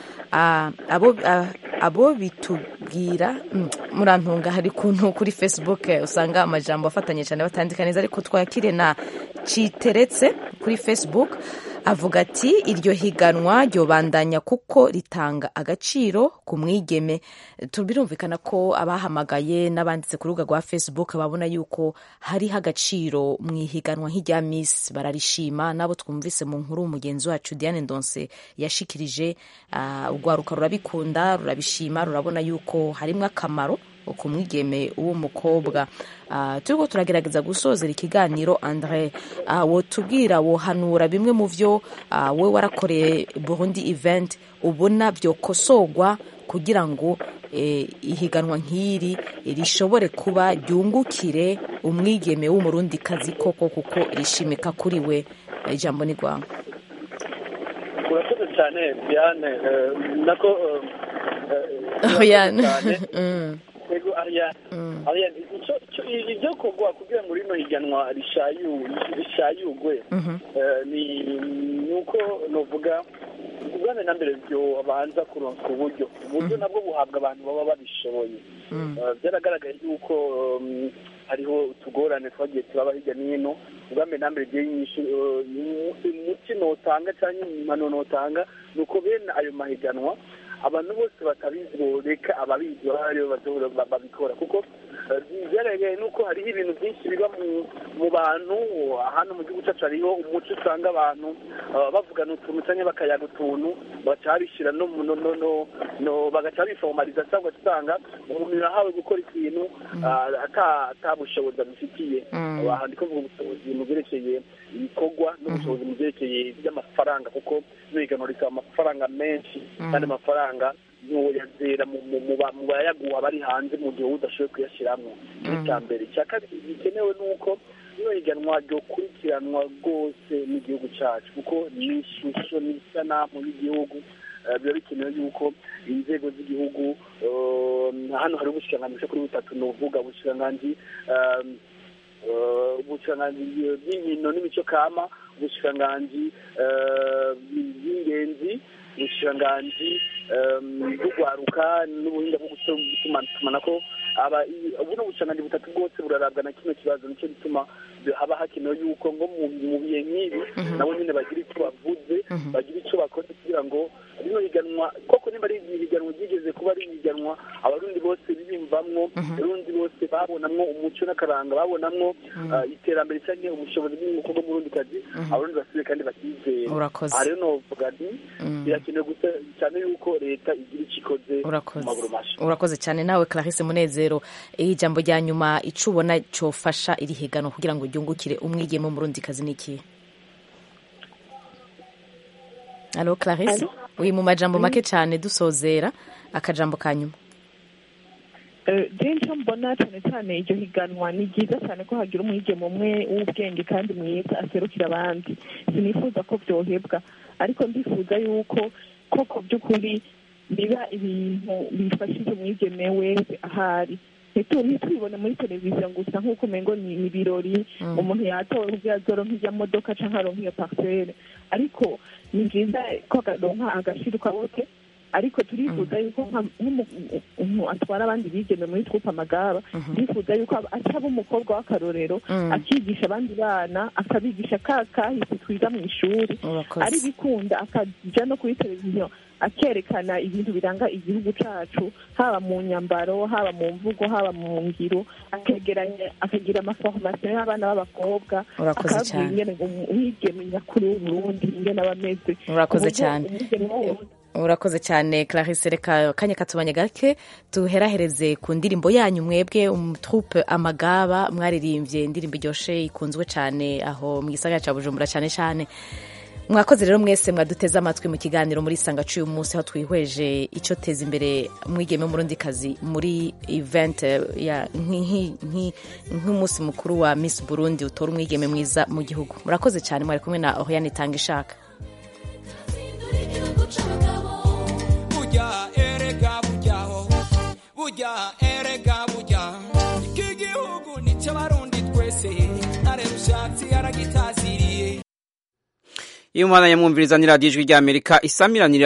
abo bitubwira murantunga hari kuntu kuri Facebook usanga amajambo afatanye cyane batandika neza, ariko twakire na Citeretse kuri Facebook avuga ati iryo higanwa ryobandanya kuko ritanga agaciro ku mwigeme. Birumvikana ko abahamagaye n'abanditse ku rubuga rwa Facebook babona yuko hariho agaciro mu ihiganwa nk'irya Miss, bararishima. Nabo twumvise mu nkuru mugenzi wacu Diane Ndonse yashikirije, urwaruka rurabikunda, rurabishima, rurabona yuko harimwo akamaro ku mwigeme w'umukobwa. Turiko turagerageza gusozera ikiganiro. Andre, wotubwira, wohanura bimwe mu vyo we warakoreye Burundi event ubona vyokosogwa kugira ngo ihiganwa nk'iri rishobore kuba ryungukire umwigeme w'umurundi kazi koko kuko rishimika kuri we. Ijambo ni rwawe. Urakoze cyane Diane. Nako ibyo kogwa kugira ngo rino higanwa rishayugwe ni uko novuga ubwane na mbere byo abanza kuronka uburyo nabwo buhabwa abantu baba babishoboye. Byaragaragaye yuko hariho utugorane twagiye turaba hirya n'ino. Ubwame na mbere umuti notanga cyangwa impano notanga ni uko bene ayo mahiganwa abantu bose batabizi boreka ababizi bariyo babikora, kuko byaragaragaye nuko hariho ibintu byinshi biba mu bantu. Hano mu gihugu cyacu hariho umuco usanga abantu bavugana utuntu cyangwa bakayaga utuntu bacabishyira bagaca bifomaliza, cyangwa usanga umuntu yahawe gukora ikintu atabushobozi abifitiye. Ahandi ko ubushobozi mu byerekeye ibikorwa n'ubushobozi mu byerekeye by'amafaranga, kuko n'ihiganwa risaba amafaranga menshi kandi amafaranga ntoyazera mu bayaguha bari hanze mu gihe udashoboye kuyashyiramo. Icya mbere. Icya kabiri gikenewe ni uko rino higanwa ryokurikiranwa rwose n'igihugu cyacu, kuko ni ishusho n'isanamu y'igihugu. Biba bikenewe yuko inzego z'igihugu, hano hari ubushikiranganji kuri butatu, ni uvuga ubushikiranganji bw'inkino n'imico kama, ubushikiranganji bw'ingenzi, ubushikiranganji bw'urwaruka n'ubuhinga bwo gutumanako. Ubu n'ubushikiranganji butatu bwose burarabwa na kino kibazo. Nicyo gituma haba hakenewe yuko ngo mu bihe nk'ibi nabo nyine bagira icyo bavuze, bagira icyo bakoze kugira ngo rino higanwa koko nimba ari ihiganwa ryigeze kuba ari ihiganwa abarundi bose biyumvamwo, abarundi bose babonamwo umuco n'akaranga, babonamwo iterambere cyangwa ubushobozi bw'umukobwa w'umurundikazi, abarundi basubire kandi bakizera. Aha rero novuga nti birakenewe gusa cyane yuko leta igira icyo ikoze mu maguru masha. Urakoze cyane nawe Clarisse Munezero. Ijambo rya nyuma ico ubona cyofasha iri higanwa kugira ngo ryungukire umwigeme w'umurundikazi niki? Allo Clarisse, uri mu majambo make cyane dusozera akajambo kanyuma. Icyo mbona cyane cyane iryo higanwa ni ryiza cyane ko hagira umwigeme umwe w'ubwenge kandi mwiza aserukira abandi. Sinifuza ko byohebwa, ariko ndifuza yuko koko by'ukuri biba ibintu bifashije umwigeme wese ahari. Ntitubibone muri televiziyo gusa nk'uko umengo ni ibirori, umuntu yatowe kugira azoronke ijya modoka cyangwa aronke iyo parcelle, ariko ni byiza ko akaronka agashirwa bose. Ariko turifuza yuko nk'umuntu atwara abandi bigeme muri twupa amagara, turifuza yuko ataba umukobwa w'akarorero, akigisha abandi bana, akabigisha kahise twiga mu ishuri, ari bikunda akaja no kuri televiziyo akerekana ibintu biranga igihugu cyacu, haba mu nyambaro, haba mu mvugo, haba mu ngiro, akagira amaformation y'abana b'abakobwa, akabwira ingene umwigeme nyakuri w'Uburundi ingene aba ameze. Urakoze cyane. urakoze cyane Clarisse, reka kanya katubanye gake tuherahereze ku ndirimbo yanyu mwebwe troupe Amagaba mwaririmbye indirimbo iryoshe ikunzwe cyane aho mu gisagara cya Bujumbura cyane cyane. Mwakoze rero mwese mwaduteze amatwi mu kiganiro muri Sanga cy'uyu munsi aho twihweje icyo teza imbere mwigeme murundi kazi muri event ya nk'umunsi mukuru wa Miss Burundi utora umwigeme mwiza mu gihugu. Murakoze cyane, mwari kumwe na Oriane Itangishaka. Burya erega burya iki gihugu ni cy'abarundi twese nare rushatsi aragitaziriye. Iyo mwana yamwumviriza ni radio ijwi rya Amerika isamiranye